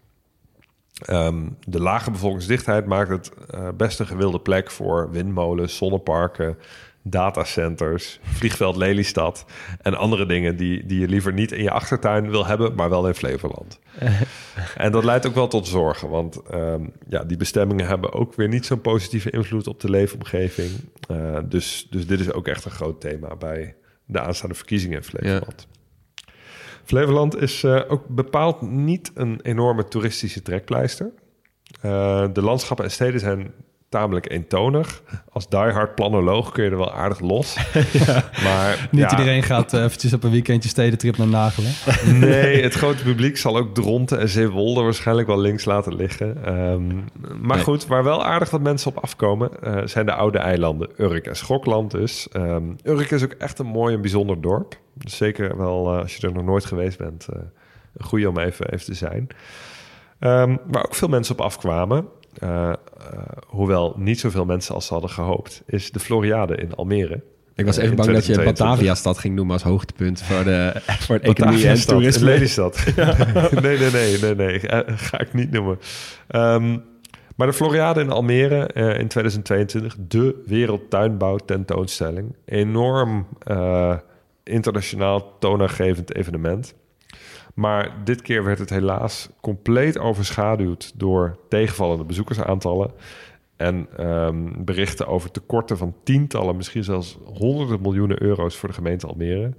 Speaker 3: De lage bevolkingsdichtheid maakt het best een gewilde plek voor windmolens, zonneparken, datacenters, vliegveld Lelystad en andere dingen die je liever niet in je achtertuin wil hebben, maar wel in Flevoland. En dat leidt ook wel tot zorgen, want die bestemmingen hebben ook weer niet zo'n positieve invloed op de leefomgeving. Dus dit is ook echt een groot thema bij de aanstaande verkiezingen in Flevoland. Ja. Flevoland is ook bepaald niet een enorme toeristische trekpleister. De landschappen en steden zijn tamelijk eentonig. Als diehard planoloog kun je er wel aardig los. Maar
Speaker 9: niet iedereen gaat eventjes op een weekendje stedentrip naar Nagelen.
Speaker 3: Nee, het grote publiek zal ook Dronten en Zeewolde waarschijnlijk wel links laten liggen. Maar goed, waar wel aardig wat mensen op afkomen zijn de oude eilanden Urk en Schokland dus. Urk is ook echt een mooi en bijzonder dorp. Dus zeker wel als je er nog nooit geweest bent, een goeie om even te zijn. Waar ook veel mensen op afkwamen, hoewel niet zoveel mensen als ze hadden gehoopt, is de Floriade in Almere.
Speaker 8: Ik was even bang dat je Batavia-stad ging noemen als hoogtepunt voor het economie en toerisme.
Speaker 3: Lelystad. Nee. Ga ik niet noemen. Maar de Floriade in Almere in 2022, de wereldtuinbouw tentoonstelling. Enorm internationaal toonaangevend evenement. Maar dit keer werd het helaas compleet overschaduwd door tegenvallende bezoekersaantallen en berichten over tekorten van tientallen, misschien zelfs honderden miljoenen euro's voor de gemeente Almere.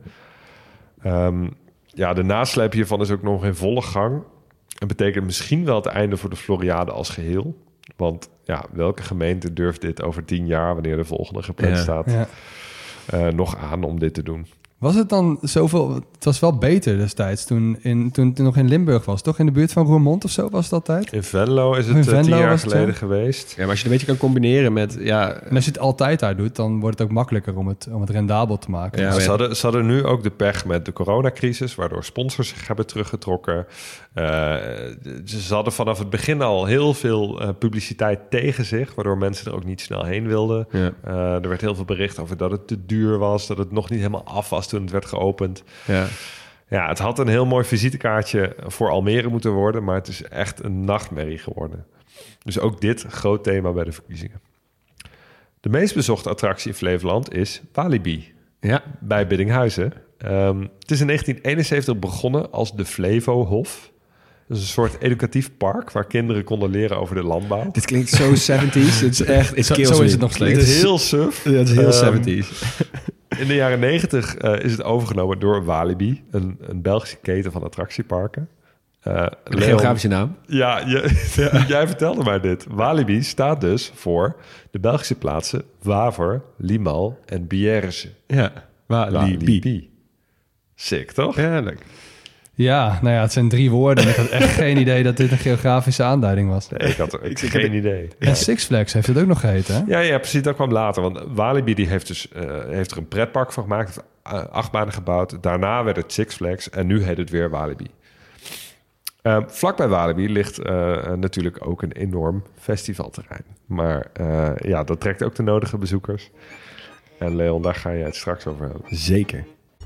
Speaker 3: De nasleep hiervan is ook nog in volle gang en betekent misschien wel het einde voor de Floriade als geheel. Want welke gemeente durft dit over 10 jaar, wanneer de volgende gepland staat, nog aan om dit te doen?
Speaker 9: Was het dan zoveel? Het was wel beter destijds toen het nog in Limburg was. Toch in de buurt van Roermond of zo was dat tijd?
Speaker 3: In Venlo is het 10 jaar geleden geweest.
Speaker 8: Ja, maar als je het een beetje kan combineren met...
Speaker 9: En als je het altijd daar doet, dan wordt het ook makkelijker om het rendabel te maken.
Speaker 3: Ja, ze hadden nu ook de pech met de coronacrisis, waardoor sponsors zich hebben teruggetrokken. Ze hadden vanaf het begin al heel veel publiciteit tegen zich, waardoor mensen er ook niet snel heen wilden. Ja. Er werd heel veel bericht over dat het te duur was, dat het nog niet helemaal af was toen het werd geopend. Ja, het had een heel mooi visitekaartje voor Almere moeten worden, maar het is echt een nachtmerrie geworden. Dus ook dit groot thema bij de verkiezingen. De meest bezochte attractie in Flevoland is Walibi. Ja. Bij Biddinghuizen. Het is in 1971 begonnen als de Flevohof. Dat is een soort educatief park waar kinderen konden leren over de landbouw.
Speaker 8: Dit klinkt zo 70s. Het is echt...
Speaker 9: Zo is het nog steeds.
Speaker 3: Het is heel suf.
Speaker 8: Het is heel 70s.
Speaker 3: In de jaren 90 is het overgenomen door Walibi, een Belgische keten van attractieparken.
Speaker 8: Een geografische naam.
Speaker 3: Ja, jij vertelde mij dit. Walibi staat dus voor de Belgische plaatsen Waver, Limal en Bierge.
Speaker 8: Ja, Walibi.
Speaker 3: Sick, toch?
Speaker 8: Ja, leuk.
Speaker 9: Ja, nou ja, het zijn 3 woorden. En ik had echt geen idee dat dit een geografische aanduiding was.
Speaker 3: Nee, ik had geen idee.
Speaker 9: En Six Flags heeft het ook nog geheten, hè?
Speaker 3: Ja, precies. Dat kwam later. Want Walibi die heeft er een pretpark van gemaakt. Heeft 8 banen gebouwd. Daarna werd het Six Flags. En nu heet het weer Walibi. Vlakbij Walibi ligt natuurlijk ook een enorm festivalterrein. Maar dat trekt ook de nodige bezoekers. En Leon, daar ga je het straks over hebben.
Speaker 8: Zeker.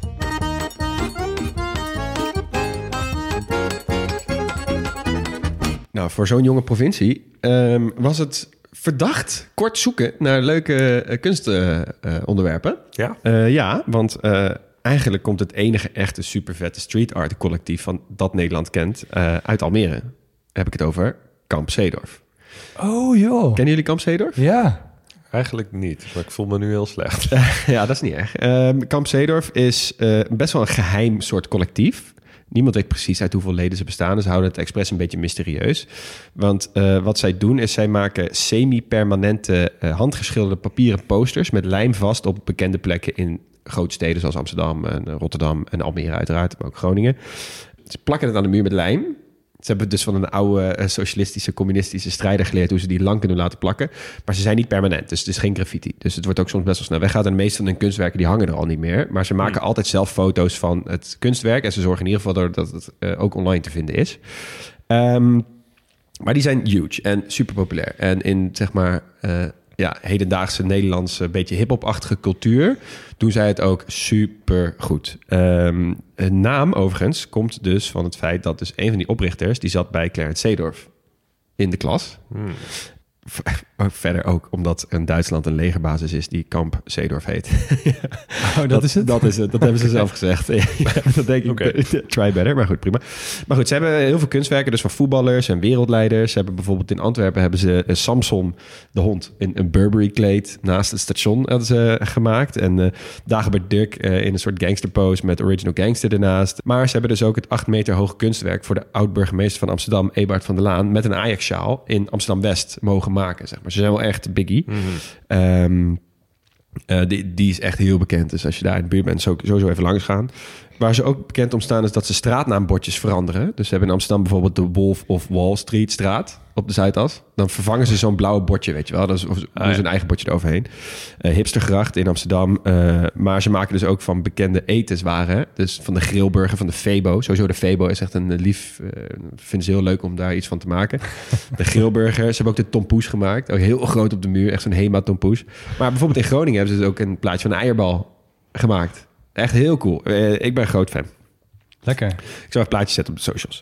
Speaker 8: Nou, voor zo'n jonge provincie was het verdacht kort zoeken naar leuke kunstonderwerpen.
Speaker 3: Ja?
Speaker 8: Want eigenlijk komt het enige echte supervette street art collectief van dat Nederland kent uit Almere. Heb ik het over Kamp Zeedorf.
Speaker 9: Oh joh.
Speaker 8: Kennen jullie Kamp Zeedorf?
Speaker 9: Ja.
Speaker 3: Eigenlijk niet, maar ik voel me nu heel slecht.
Speaker 8: Ja, dat is niet erg. Kamp Zeedorf is best wel een geheim soort collectief. Niemand weet precies uit hoeveel leden ze bestaan. Ze houden het expres een beetje mysterieus. Want wat zij doen is zij maken semi-permanente handgeschilderde papieren posters met lijm vast op bekende plekken in grote steden zoals Amsterdam en Rotterdam en Almere uiteraard, maar ook Groningen. Ze plakken het aan de muur met lijm. Ze hebben dus van een oude socialistische, communistische strijder geleerd hoe ze die lang kunnen laten plakken. Maar ze zijn niet permanent, dus het is geen graffiti. Dus het wordt ook soms best wel snel weggehaald. En de meeste van hun kunstwerken die hangen er al niet meer. Maar ze maken altijd zelf foto's van het kunstwerk. En ze zorgen in ieder geval dat het ook online te vinden is. Maar die zijn huge en super populair. En in, zeg maar, hedendaagse Nederlandse, beetje hip-hop-achtige cultuur doen zij het ook super goed. Een naam overigens komt dus van het feit dat dus een van die oprichters, die zat bij Clarence Seedorf in de klas. Verder ook omdat in Duitsland een legerbasis is die Kamp Zeedorf heet.
Speaker 9: Oh, dat is het?
Speaker 8: Dat is het. Dat hebben ze zelf gezegd. Dat denk ik. Try better, maar goed, prima. Maar goed, ze hebben heel veel kunstwerken, dus van voetballers en wereldleiders. Ze hebben bijvoorbeeld in Antwerpen hebben ze Samson, de hond, in een Burberry kleed naast het station hadden ze gemaakt. En Dagobert Duck in een soort gangsterpose met Original Gangster ernaast. Maar ze hebben dus ook het 8 meter hoge kunstwerk voor de oud-burgemeester van Amsterdam, Eberhard van der Laan, met een Ajax-sjaal in Amsterdam-West mogen maken, zeg maar. Ze zijn wel echt biggie. Die is echt heel bekend. Dus als je daar in de buurt bent, sowieso even langs gaan. Waar ze ook bekend om staan is dat ze straatnaambordjes veranderen. Dus ze hebben in Amsterdam bijvoorbeeld de Wolf of Wall Street straat op de Zuidas. Dan vervangen ze zo'n blauwe bordje, weet je wel. Dat is hun eigen bordje eroverheen. Hipstergracht in Amsterdam. Maar ze maken dus ook van bekende etenswaren. Dus van de Grillburger, van de Febo. Sowieso de Febo is echt een lief... vinden ze heel leuk om daar iets van te maken. De Grillburger. Ze hebben ook de tompoes gemaakt. Ook heel groot op de muur. Echt zo'n Hema tompoes. Maar bijvoorbeeld in Groningen hebben ze dus ook een plaatje van een eierbal gemaakt. Echt heel cool. Ik ben een groot fan.
Speaker 9: Lekker.
Speaker 8: Ik zal even plaatjes zetten op de socials.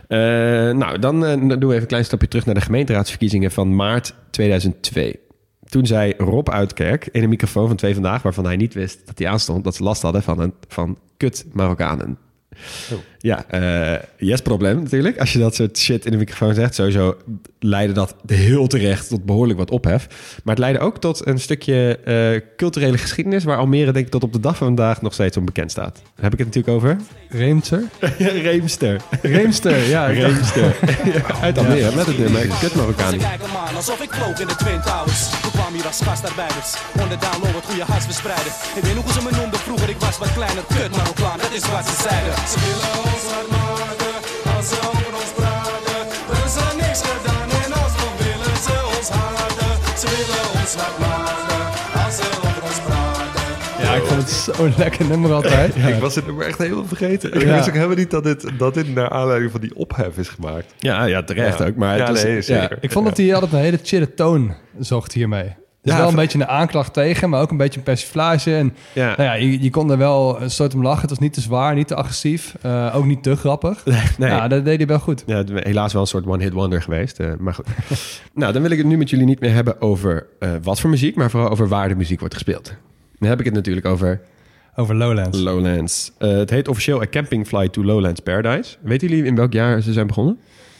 Speaker 8: Dan doen we even een klein stapje terug naar de gemeenteraadsverkiezingen van maart 2002. Toen zei Rob Uitkerk in een microfoon van 2 Vandaag, waarvan hij niet wist dat hij aanstond, dat ze last hadden van kut Marokkanen. Oh. Ja, yes probleem natuurlijk. Als je dat soort shit in de microfoon zegt, sowieso leidde dat heel terecht tot behoorlijk wat ophef. Maar het leidde ook tot een stukje culturele geschiedenis, waar Almere denk ik tot op de dag van vandaag nog steeds onbekend staat. Daar heb ik het natuurlijk over.
Speaker 9: Reemster?
Speaker 8: Reemster.
Speaker 9: Reemster, ja.
Speaker 8: Reemster. Uit Almere, met het nummer Kut Marokkaan.
Speaker 10: Alsof ik vloog in de Twin Towers. Toen kwam hier als gastarbeiders. Onder download wat goede hars verspreiden. Ik weet nog hoe ze me noemden vroeger, ik was wat kleiner. Kut Marokkaan, dat is wat ze zeiden. Ze willen ons hard maken, als ze over ons praten. We hebben ze niks gedaan en alsnog willen ze ons haten. Ze willen ons hard maken, als ze over ons praten.
Speaker 9: Ja, ik vond het zo'n lekker nummer altijd.
Speaker 3: Ja. Ik was het nummer echt helemaal vergeten. Ik wist ook helemaal niet dat dit naar aanleiding van die ophef is gemaakt.
Speaker 8: Ja, terecht ook. Maar
Speaker 3: zeker.
Speaker 9: Ik vond dat hij altijd een hele chille toon zocht hiermee. Dus wel een beetje een aanklacht tegen, maar ook een beetje een persiflage. En je kon er wel een soort om lachen. Het was niet te zwaar, niet te agressief. Ook niet te grappig.
Speaker 8: Nee.
Speaker 9: Ja, dat deed hij wel goed.
Speaker 8: Ja, helaas wel een soort one-hit wonder geweest. Maar goed. Nou, dan wil ik het nu met jullie niet meer hebben over wat voor muziek, maar vooral over waar de muziek wordt gespeeld. Dan heb ik het natuurlijk over
Speaker 9: Lowlands.
Speaker 8: Het heet officieel A Camping Flight to Lowlands Paradise. Weten jullie in welk jaar ze zijn begonnen?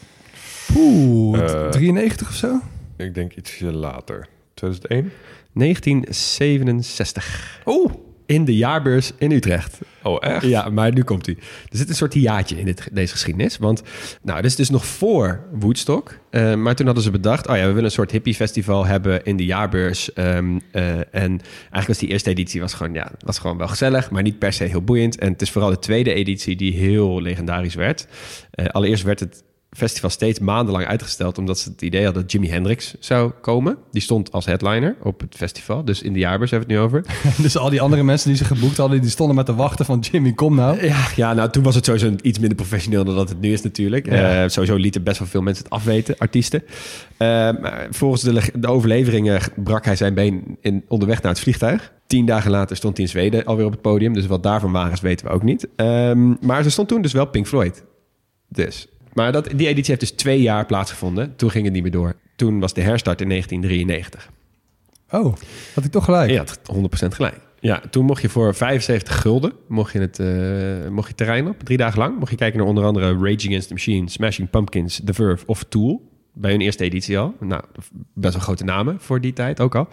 Speaker 9: 93 of zo?
Speaker 3: Ik denk ietsje later. 2001?
Speaker 8: 1967.
Speaker 9: Oh,
Speaker 8: in de jaarbeurs in Utrecht.
Speaker 3: Oh, echt?
Speaker 8: Ja, maar nu komt hij. Er zit een soort hiaatje in deze geschiedenis. Want dit is dus nog voor Woodstock. Maar toen hadden ze bedacht... we willen een soort hippie-festival hebben in de jaarbeurs. En eigenlijk was die eerste editie was gewoon wel gezellig... maar niet per se heel boeiend. En het is vooral de tweede editie die heel legendarisch werd. Allereerst werd het festival steeds maandenlang uitgesteld... omdat ze het idee hadden dat Jimi Hendrix zou komen. Die stond als headliner op het festival. Dus in de jaarbeurs hebben we het nu over.
Speaker 9: Dus al die andere mensen die ze geboekt hadden... die stonden met te wachten van Jimmy, kom nou.
Speaker 8: Ja, toen was het sowieso iets minder professioneel... dan dat het nu is natuurlijk. Ja. Sowieso lieten best wel veel mensen het afweten, artiesten. Maar volgens de overleveringen brak hij zijn been onderweg naar het vliegtuig. 10 dagen later stond hij in Zweden alweer op het podium. Dus wat daarvan waar is, weten we ook niet. Maar er stond toen dus wel Pink Floyd. Maar die editie heeft dus 2 jaar plaatsgevonden. Toen ging het niet meer door. Toen was de herstart in 1993.
Speaker 9: Oh, had ik toch gelijk?
Speaker 8: Ja, 100% gelijk. Ja, toen mocht je voor 75 gulden mocht je terrein op. 3 dagen lang. Mocht je kijken naar onder andere Rage Against the Machine, Smashing Pumpkins, The Verve of Tool. Bij hun eerste editie al. Nou, best wel grote namen voor die tijd ook al.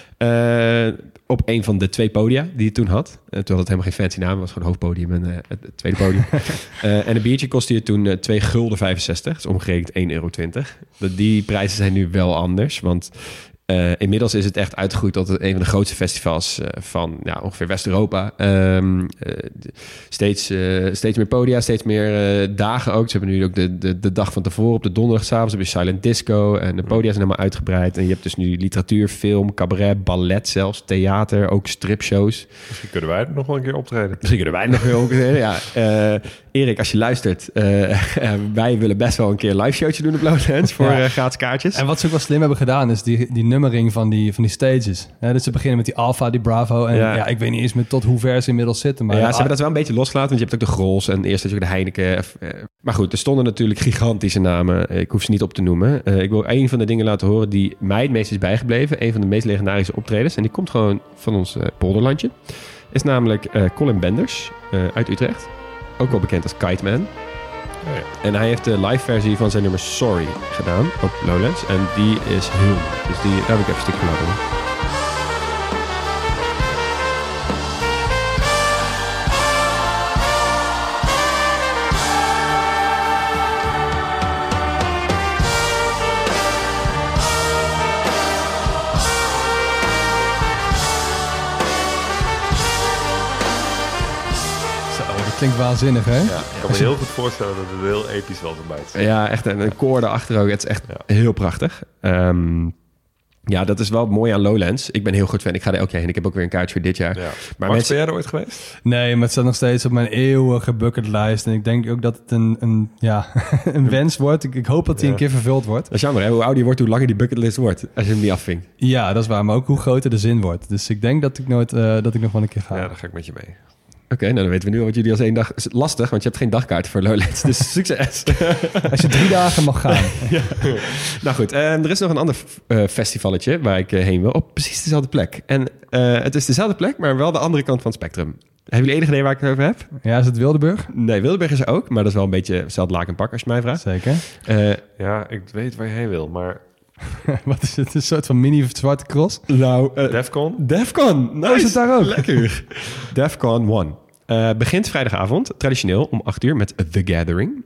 Speaker 8: Op een van de 2 podia die je toen had. Toen had het helemaal geen fancy naam. Het was gewoon het hoofdpodium en het tweede podium. En een biertje kostte je toen 2,65 gulden. Dus omgerekend €1,20. Die prijzen zijn nu wel anders. Want inmiddels is het echt uitgegroeid tot een van de grootste festivals van ongeveer West-Europa. Steeds meer podia, steeds meer dagen ook. Ze hebben nu ook de dag van tevoren op de donderdagavond heb je silent disco. En de podia zijn helemaal uitgebreid. En je hebt dus nu literatuur, film, cabaret, ballet zelfs, theater, ook stripshows.
Speaker 3: Misschien kunnen wij er nog wel een keer optreden.
Speaker 8: Ja, Erik, als je luistert, wij willen best wel een keer een live showtje doen op Lowlands voor gratis kaartjes.
Speaker 9: En wat ze ook wel slim hebben gedaan is die nummering van die stages. Dus ze beginnen met die Alpha, die Bravo. En ik weet niet eens meer tot hoe ver ze inmiddels zitten. Maar
Speaker 8: ze hebben dat wel een beetje losgelaten. Want je hebt ook de Grols en eerst had je ook de Heineken. Maar goed, er stonden natuurlijk gigantische namen. Ik hoef ze niet op te noemen. Ik wil een van de dingen laten horen die mij het meest is bijgebleven. Een van de meest legendarische optredens. En die komt gewoon van ons polderlandje. Is namelijk Colin Benders uit Utrecht. Ook wel bekend als Kite Man. Oh ja. En hij heeft de live versie van zijn nummer Sorry gedaan op Lowlands. En die is heel mooi. Dus daar heb ik even een stukje laten horen.
Speaker 9: Klinkt waanzinnig, hè?
Speaker 3: Ja, ik kan me heel goed voorstellen dat het heel episch was erbij te zijn.
Speaker 8: Ja, echt een koor daarachter ook. Het is echt heel prachtig. Dat is wel mooi aan Lowlands. Ik ben heel goed fan. Ik ga er elk jaar heen. Ik heb ook weer een kaartje voor dit jaar.
Speaker 3: Ja.
Speaker 8: Maar
Speaker 3: ben jij er ooit geweest?
Speaker 9: Nee, maar het staat nog steeds op mijn eeuwige bucketlijst. En ik denk ook dat het een wens wordt. Ik hoop dat die een keer vervuld wordt.
Speaker 8: Dat is jammer, hè? Hoe ouder je wordt, hoe langer die bucketlist wordt. Als je hem niet afvinkt.
Speaker 9: Ja, dat is waar. Maar ook hoe groter de zin wordt. Dus ik denk dat ik nog wel een keer ga.
Speaker 3: Ja, dan ga ik met je mee.
Speaker 8: Oké, dan weten we nu wat jullie als 1 dag... Is lastig, want je hebt geen dagkaart voor Lowlands. Dus succes.
Speaker 9: Als je 3 dagen mag gaan.
Speaker 8: Ja. Nou goed, er is nog een ander festivalletje waar ik heen wil. Op precies dezelfde plek. En het is dezelfde plek, maar wel de andere kant van het spectrum. Hebben jullie enig idee waar ik het over heb?
Speaker 9: Ja, is het Wildeburg?
Speaker 8: Nee, Wildeburg is er ook. Maar dat is wel een beetje hetzelfde laak en pak als je mij vraagt.
Speaker 9: Zeker.
Speaker 3: Ja, ik weet waar je heen wil, maar...
Speaker 9: Wat is het? Een soort van mini Zwarte Cross?
Speaker 8: Nou,
Speaker 3: Defcon?
Speaker 8: Defcon, nice.
Speaker 9: Is het daar ook?
Speaker 8: Lekker. Defcon 1. Begint vrijdagavond, traditioneel om 8:00 met The Gathering.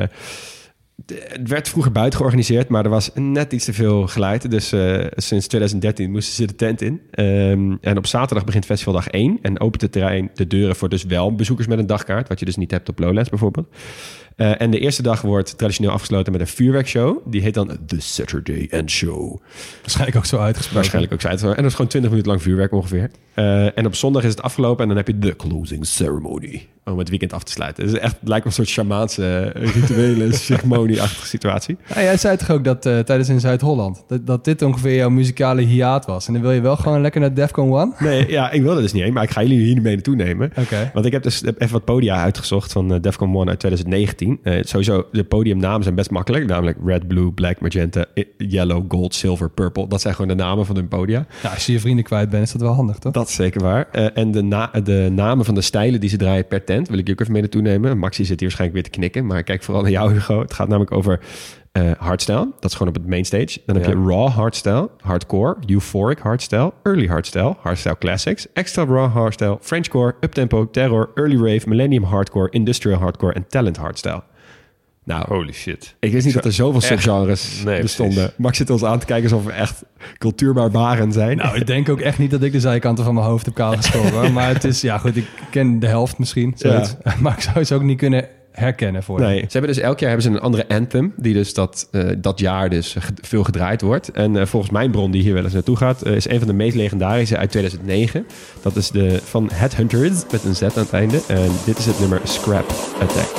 Speaker 8: Het werd vroeger buiten georganiseerd, maar er was net iets te veel geluid. Dus sinds 2013 moesten ze de tent in. En op zaterdag begint festivaldag 1 en opent het terrein de deuren voor dus wel bezoekers met een dagkaart, wat je dus niet hebt op Lowlands bijvoorbeeld. En de eerste dag wordt traditioneel afgesloten met een vuurwerkshow. Die heet dan The Saturday End Show.
Speaker 9: Waarschijnlijk ook zo uitgesproken.
Speaker 8: En dat is gewoon 20 minuten lang vuurwerk ongeveer. En op zondag is het afgelopen en dan heb je de closing ceremony. Om het weekend af te sluiten. Het is echt, lijkt een soort Sjamaanse rituele ceremonie-achtige situatie.
Speaker 9: Ja, jij zei toch ook dat tijdens in Zuid-Holland... Dat dit ongeveer jouw muzikale hiaat was. En dan wil je wel gewoon lekker naar Defcon 1?
Speaker 8: Nee, ja, ik wilde dus niet heen. Maar ik ga jullie hier mee naartoe nemen.
Speaker 9: Okay.
Speaker 8: Want ik heb dus even wat podia uitgezocht van Defcon 1 uit 2019. Sowieso, de podiumnamen zijn best makkelijk. Namelijk red, blue, black, magenta, yellow, gold, silver, purple. Dat zijn gewoon de namen van hun podia.
Speaker 9: Nou, als je je vrienden kwijt bent, is dat wel handig, toch?
Speaker 8: Dat is zeker waar. En de namen van de stijlen die ze draaien per tent... wil ik je ook even mee naartoe nemen. Maxi zit hier waarschijnlijk weer te knikken. Maar kijk vooral naar jou, Hugo. Het gaat namelijk over Hardstyle, dat is gewoon op het mainstage. Dan heb je Raw Hardstyle, Hardcore, Euphoric Hardstyle, Early Hardstyle, Hardstyle Classics, Extra Raw Hardstyle, Frenchcore, Uptempo, Terror, Early Rave, Millennium Hardcore, Industrial Hardcore en Talent Hardstyle. Nou,
Speaker 3: holy shit.
Speaker 8: Ik wist niet dat er zoveel subgenres bestonden.
Speaker 3: Precies.
Speaker 8: Max zit ons aan te kijken alsof we echt cultuurbarbaren zijn.
Speaker 9: Nou, ik denk ook echt niet dat ik de zijkanten van mijn hoofd heb kaalgeschoren. Hoor. Maar het is, ja goed, ik ken de helft misschien. Zoiets. Ja. Maar ik zou ze ook niet kunnen herkennen voor.
Speaker 8: Nee, ze hebben dus elk jaar hebben ze een andere anthem... die dus dat jaar dus veel gedraaid wordt. En volgens mijn bron die hier wel eens naartoe gaat... is een van de meest legendarische uit 2009. Dat is de van Headhunters met een Z aan het einde. En dit is het nummer Scrap Attack.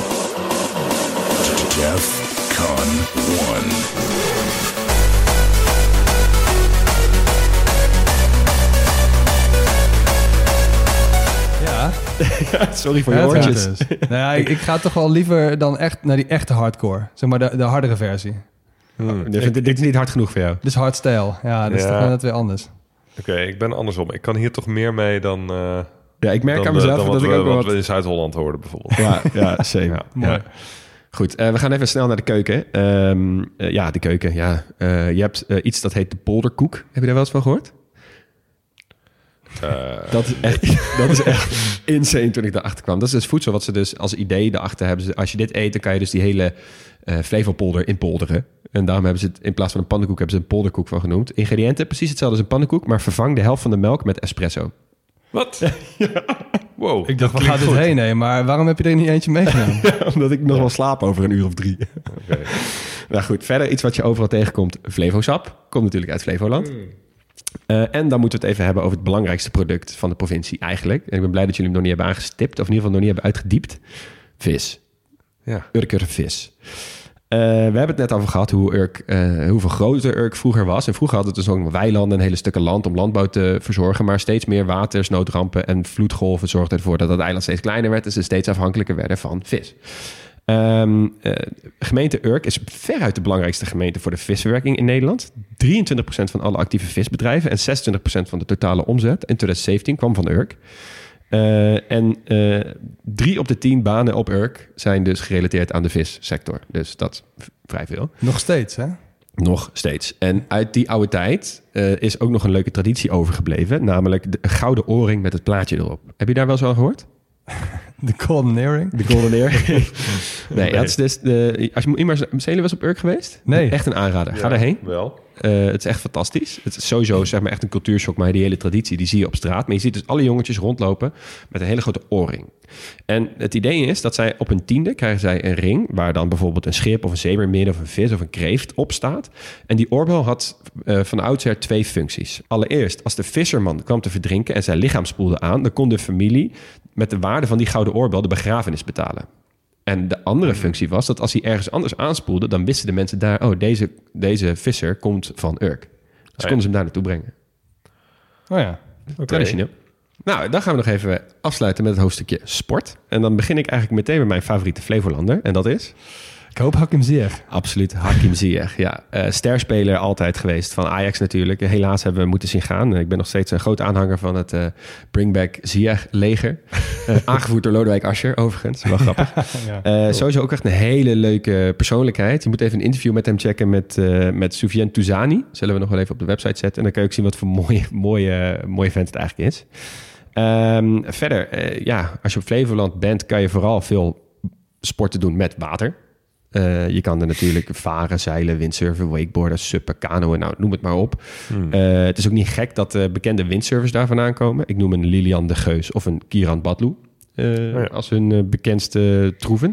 Speaker 11: DEFCON 1.
Speaker 8: Sorry voor je oortjes.
Speaker 9: Nou ja, ik ga toch wel liever dan echt naar die echte hardcore. Zeg maar de hardere versie.
Speaker 8: Dit is niet hard genoeg voor jou.
Speaker 9: Dus hardstyle. Ja, dat is toch net weer anders.
Speaker 3: Oké, ik ben andersom. Ik kan hier toch meer mee dan...
Speaker 8: ja, ik merk aan mezelf dat ik ook
Speaker 3: wat we in Zuid-Holland hoorden bijvoorbeeld.
Speaker 8: Ja, same. Ja. Goed, we gaan even snel naar de keuken. De keuken, ja. Je hebt iets dat heet de polderkoek. Heb je daar wel eens van gehoord? Dat is echt insane toen ik daarachter kwam. Dat is dus voedsel wat ze dus als idee daarachter hebben. Als je dit eet, dan kan je dus die hele Flevopolder inpolderen. En daarom hebben ze het in plaats van een pannenkoek hebben ze een polderkoek van genoemd. Ingrediënten, precies hetzelfde als een pannenkoek, maar vervang de helft van de melk met espresso.
Speaker 3: Wat? Wow.
Speaker 9: Ik dacht, waar gaat dit heen? Nee, maar waarom heb je er niet eentje meegenomen?
Speaker 8: Omdat ik nog wel slaap over een uur of 3.
Speaker 3: Okay.
Speaker 8: Nou goed, verder iets wat je overal tegenkomt. Flevosap. Komt natuurlijk uit Flevoland. En dan moeten we het even hebben over het belangrijkste product van de provincie eigenlijk. En ik ben blij dat jullie hem nog niet hebben aangestipt. Of in ieder geval nog niet hebben uitgediept. Vis.
Speaker 3: Ja.
Speaker 8: Urker vis. We hebben het net over gehad hoeveel groter Urk vroeger was. En vroeger hadden we dus ook weilanden en hele stukken land om landbouw te verzorgen. Maar steeds meer waters, noodrampen en vloedgolven zorgden ervoor dat het eiland steeds kleiner werd. En ze steeds afhankelijker werden van vis. Gemeente Urk is veruit de belangrijkste gemeente voor de visverwerking in Nederland. 23% van alle actieve visbedrijven en 26% van de totale omzet in 2017 kwam van Urk. 3 op de 10 banen op Urk zijn dus gerelateerd aan de vissector. Dus dat is vrij veel.
Speaker 9: Nog steeds, hè?
Speaker 8: Nog steeds. En uit die oude tijd is ook nog een leuke traditie overgebleven. Namelijk de gouden oorring met het plaatje erop. Heb je daar wel eens aan gehoord?
Speaker 9: De Golden Earring?
Speaker 8: De Golden Earring. Nee, dat is dus als je maar zijn jullie was op Urk geweest?
Speaker 9: Nee.
Speaker 8: Echt een aanrader. Ga daarheen.
Speaker 3: Wel.
Speaker 8: Het is echt fantastisch. Het is sowieso zeg maar echt een cultuurshock, maar die hele traditie die zie je op straat. Maar je ziet dus alle jongetjes rondlopen met een hele grote oorring. En het idee is dat zij op hun 10e krijgen zij een ring waar dan bijvoorbeeld een schip of een zeemeermin of een vis of een kreeft op staat. En die oorbel had van oudsher 2 functies. Allereerst, als de visserman kwam te verdrinken en zijn lichaam spoelde aan, dan kon de familie met de waarde van die gouden oorbel de begrafenis betalen. En de andere functie was dat als hij ergens anders aanspoelde, dan wisten de mensen daar, oh, deze visser komt van Urk. Dus konden ze hem daar naartoe brengen.
Speaker 9: Oh ja.
Speaker 8: Okay. Traditioneel. Nou, dan gaan we nog even afsluiten met het hoofdstukje sport. En dan begin ik eigenlijk meteen met mijn favoriete Flevolander. En dat is?
Speaker 9: Ik hoop Hakim Ziyech.
Speaker 8: Absoluut, Hakim Ziyech, ja. Sterspeler altijd geweest van Ajax natuurlijk. Helaas hebben we moeten zien gaan. Ik ben nog steeds een groot aanhanger van het Bring Back Ziyech leger. Aangevoerd door Lodewijk Asscher, overigens. Wel grappig. Ja. Sowieso ook echt een hele leuke persoonlijkheid. Je moet even een interview met hem checken met Soufiane Touzani. Zullen we nog wel even op de website zetten. En dan kan je ook zien wat voor mooie vent het eigenlijk is. Verder, als je op Flevoland bent, kan je vooral veel sporten doen met water. Je kan er natuurlijk varen, zeilen, windsurfen, wakeboarden, suppen, kanoën, nou, noem het maar op. Het is ook niet gek dat bekende windsurfers daar vandaan komen. Ik noem een Lilian de Geus of een Kieran Badlou als hun bekendste troeven.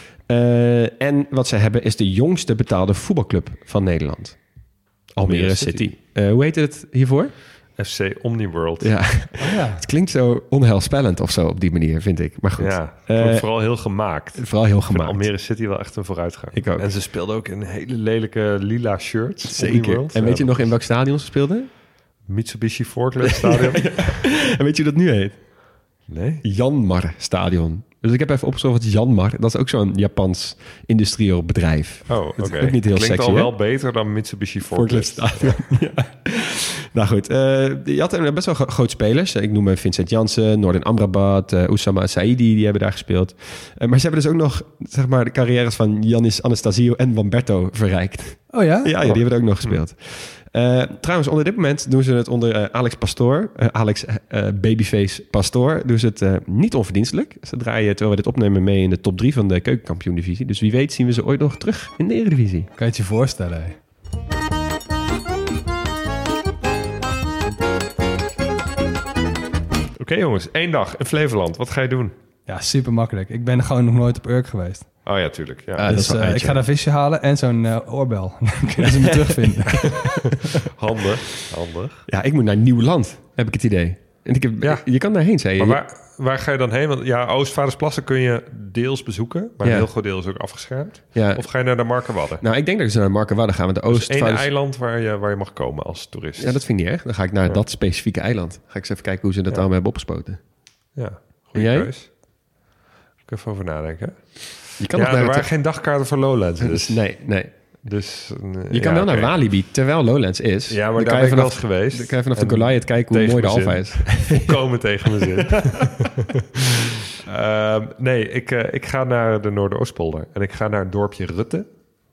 Speaker 8: En wat zij hebben is de jongste betaalde voetbalclub van Nederland. Almere City. Hoe heet het hiervoor?
Speaker 3: FC Omniworld.
Speaker 8: Ja. Het klinkt zo onheilspellend of zo op die manier, vind ik. Maar goed.
Speaker 3: Ja, het wordt vooral heel gemaakt.
Speaker 8: Vooral heel gemaakt.
Speaker 3: Almere City wel echt een vooruitgang.
Speaker 8: Ik ook.
Speaker 3: En ze speelden ook in hele lelijke lila shirts.
Speaker 8: Zeker. En weet je nog in welk stadion ze speelden?
Speaker 3: Mitsubishi Forklift Stadion.
Speaker 8: En weet je hoe dat nu heet?
Speaker 3: Nee.
Speaker 8: Janmar Stadion. Dus ik heb even opgezocht wat Janmar. Dat is ook zo'n Japans industrieel bedrijf.
Speaker 3: Oh, oké.
Speaker 8: Ook niet heel
Speaker 3: klinkt
Speaker 8: sexy,
Speaker 3: al
Speaker 8: hè?
Speaker 3: wel beter dan Mitsubishi Forklift
Speaker 8: Stadion. Ja. Nou goed, je had best wel grote spelers. Ik noem Vincent Janssen, Nordin Amrabat, Oussama Saidi, die hebben daar gespeeld. Maar ze hebben dus ook nog zeg maar, de carrières van Yannis Anastasio en Wamberto verrijkt.
Speaker 9: Oh ja?
Speaker 8: Ja, die hebben er ook nog gespeeld. Trouwens, onder dit moment doen ze het onder Alex Pastoor. Alex Babyface Pastoor doen ze het niet onverdienstelijk. Ze draaien, terwijl we dit opnemen, mee in de top 3 van de keukenkampioen-divisie. Dus wie weet zien we ze ooit nog terug in de Eredivisie.
Speaker 9: Kan je het je voorstellen, hè?
Speaker 3: Oké, jongens, 1 dag in Flevoland. Wat ga je doen?
Speaker 9: Ja, super makkelijk. Ik ben gewoon nog nooit op Urk geweest.
Speaker 3: Oh ja, tuurlijk. Ja.
Speaker 9: Dus ik ga daar visje halen en zo'n oorbel. Dan kunnen ze me terugvinden.
Speaker 3: Handig.
Speaker 8: Ja, ik moet naar Nieuwland, heb ik het idee. En je kan daarheen, zei je.
Speaker 3: Maar waar ga je dan heen? Want ja, Oostvaardersplassen kun je deels bezoeken, maar een heel groot deel is ook afgeschermd. Ja. Of ga je naar de Markerwadden?
Speaker 8: Nou, ik denk dat ik naar de Markerwadden ga. Want de
Speaker 3: dus één eiland waar je mag komen als toerist.
Speaker 8: Ja, dat vind ik niet erg. Dan ga ik naar dat specifieke eiland. Ga ik eens even kijken hoe ze dat allemaal hebben opgespoten.
Speaker 3: Ja, goede keus. Ik even over nadenken.
Speaker 8: Je kan
Speaker 3: er waren geen dagkaarten voor Lowlands. Dus.
Speaker 8: Nee.
Speaker 3: Dus,
Speaker 8: je kan wel naar Walibi, terwijl Lowlands is.
Speaker 3: Ja, maar daar ben ik wel eens geweest.
Speaker 8: Dan kan je vanaf de Goliath kijken hoe mooi de Alfa is.
Speaker 3: Volkomen tegen mijn zin. Nee, ik ga naar de Noorderoostpolder. En ik ga naar het dorpje Rutte.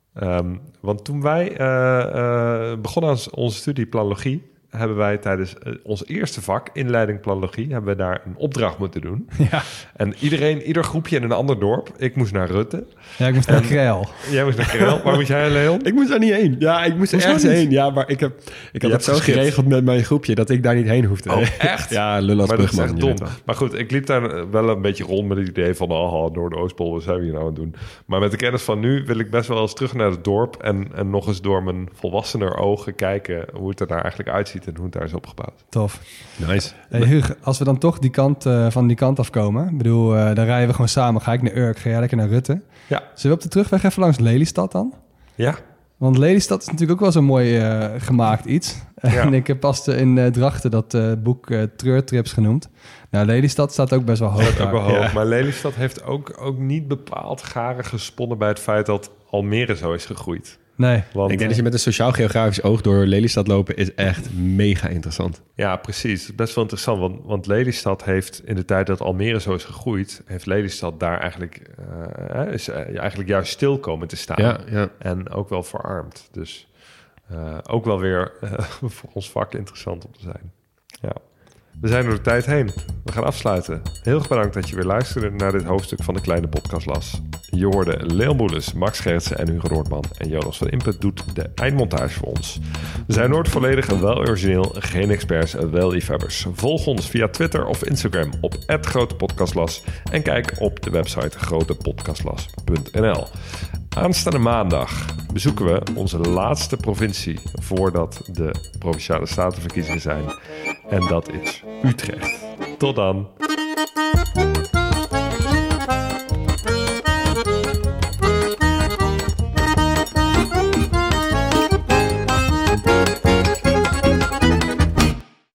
Speaker 3: Want toen wij begonnen aan onze studie planologie, hebben wij tijdens ons eerste vak, inleiding planologie, hebben we daar een opdracht moeten doen. Ja. En ieder groepje in een ander dorp. Ik moest naar Rutte.
Speaker 9: Ja, ik moest naar Krel.
Speaker 3: Jij moest naar Krel. Waar moest jij, Leon?
Speaker 8: Ik moest daar niet heen. Ja, ik moest ergens heen. Ja, maar ik had het zo geregeld met mijn groepje dat ik daar niet heen hoefde.
Speaker 3: Oh, echt?
Speaker 8: Ja, Lullandsbrug,
Speaker 3: maar dat is echt dom. Maar goed, ik liep daar wel een beetje rond met het idee van, Noordoostpolder, wat zijn we hier nou aan het doen? Maar met de kennis van nu wil ik best wel eens terug naar het dorp en nog eens door mijn volwassener ogen kijken hoe het er daar eigenlijk uitziet en hoe het daar is opgebouwd.
Speaker 9: Tof.
Speaker 8: Nice.
Speaker 9: Hey, Hugo, als we dan toch van die kant afkomen, ik bedoel, dan rijden we gewoon samen. Ga ik naar Urk, ga jij lekker naar Rutte?
Speaker 3: Ja.
Speaker 9: Zullen we op de terugweg even langs Lelystad dan?
Speaker 3: Ja.
Speaker 9: Want Lelystad is natuurlijk ook wel zo'n mooi gemaakt iets. Ja. En ik heb pas in Drachten dat boek Treurtrips genoemd. Nou, Lelystad staat ook best wel hoog.
Speaker 3: Ook wel hoog. Ja. Maar Lelystad heeft ook niet bepaald garen gesponnen bij het feit dat Almere zo is gegroeid.
Speaker 9: Nee.
Speaker 8: Want, ik denk dat je met een sociaal-geografisch oog door Lelystad lopen is echt mega interessant.
Speaker 3: Ja, precies. Best wel interessant, want Lelystad heeft in de tijd dat Almere zo is gegroeid, heeft Lelystad daar eigenlijk, eigenlijk juist stil komen te staan.
Speaker 8: Ja, ja.
Speaker 3: En ook wel verarmd. Dus ook wel weer voor ons vak interessant om te zijn. Ja. We zijn door de tijd heen. We gaan afsluiten. Heel erg bedankt dat je weer luisterde naar dit hoofdstuk van de Kleine Podcastlas. Je hoorde Leon Boelens, Max Gertsen en Hugo Noordman. En Jonas van Input doet de eindmontage voor ons. We zijn nooit volledig en wel origineel, geen experts en wel liefhebbers. Volg ons via Twitter of Instagram op @grotepodcastlas. En kijk op de website grotepodcastlas.nl. Aanstaande maandag bezoeken we onze laatste provincie voordat de Provinciale Statenverkiezingen zijn. En dat is Utrecht. Tot dan.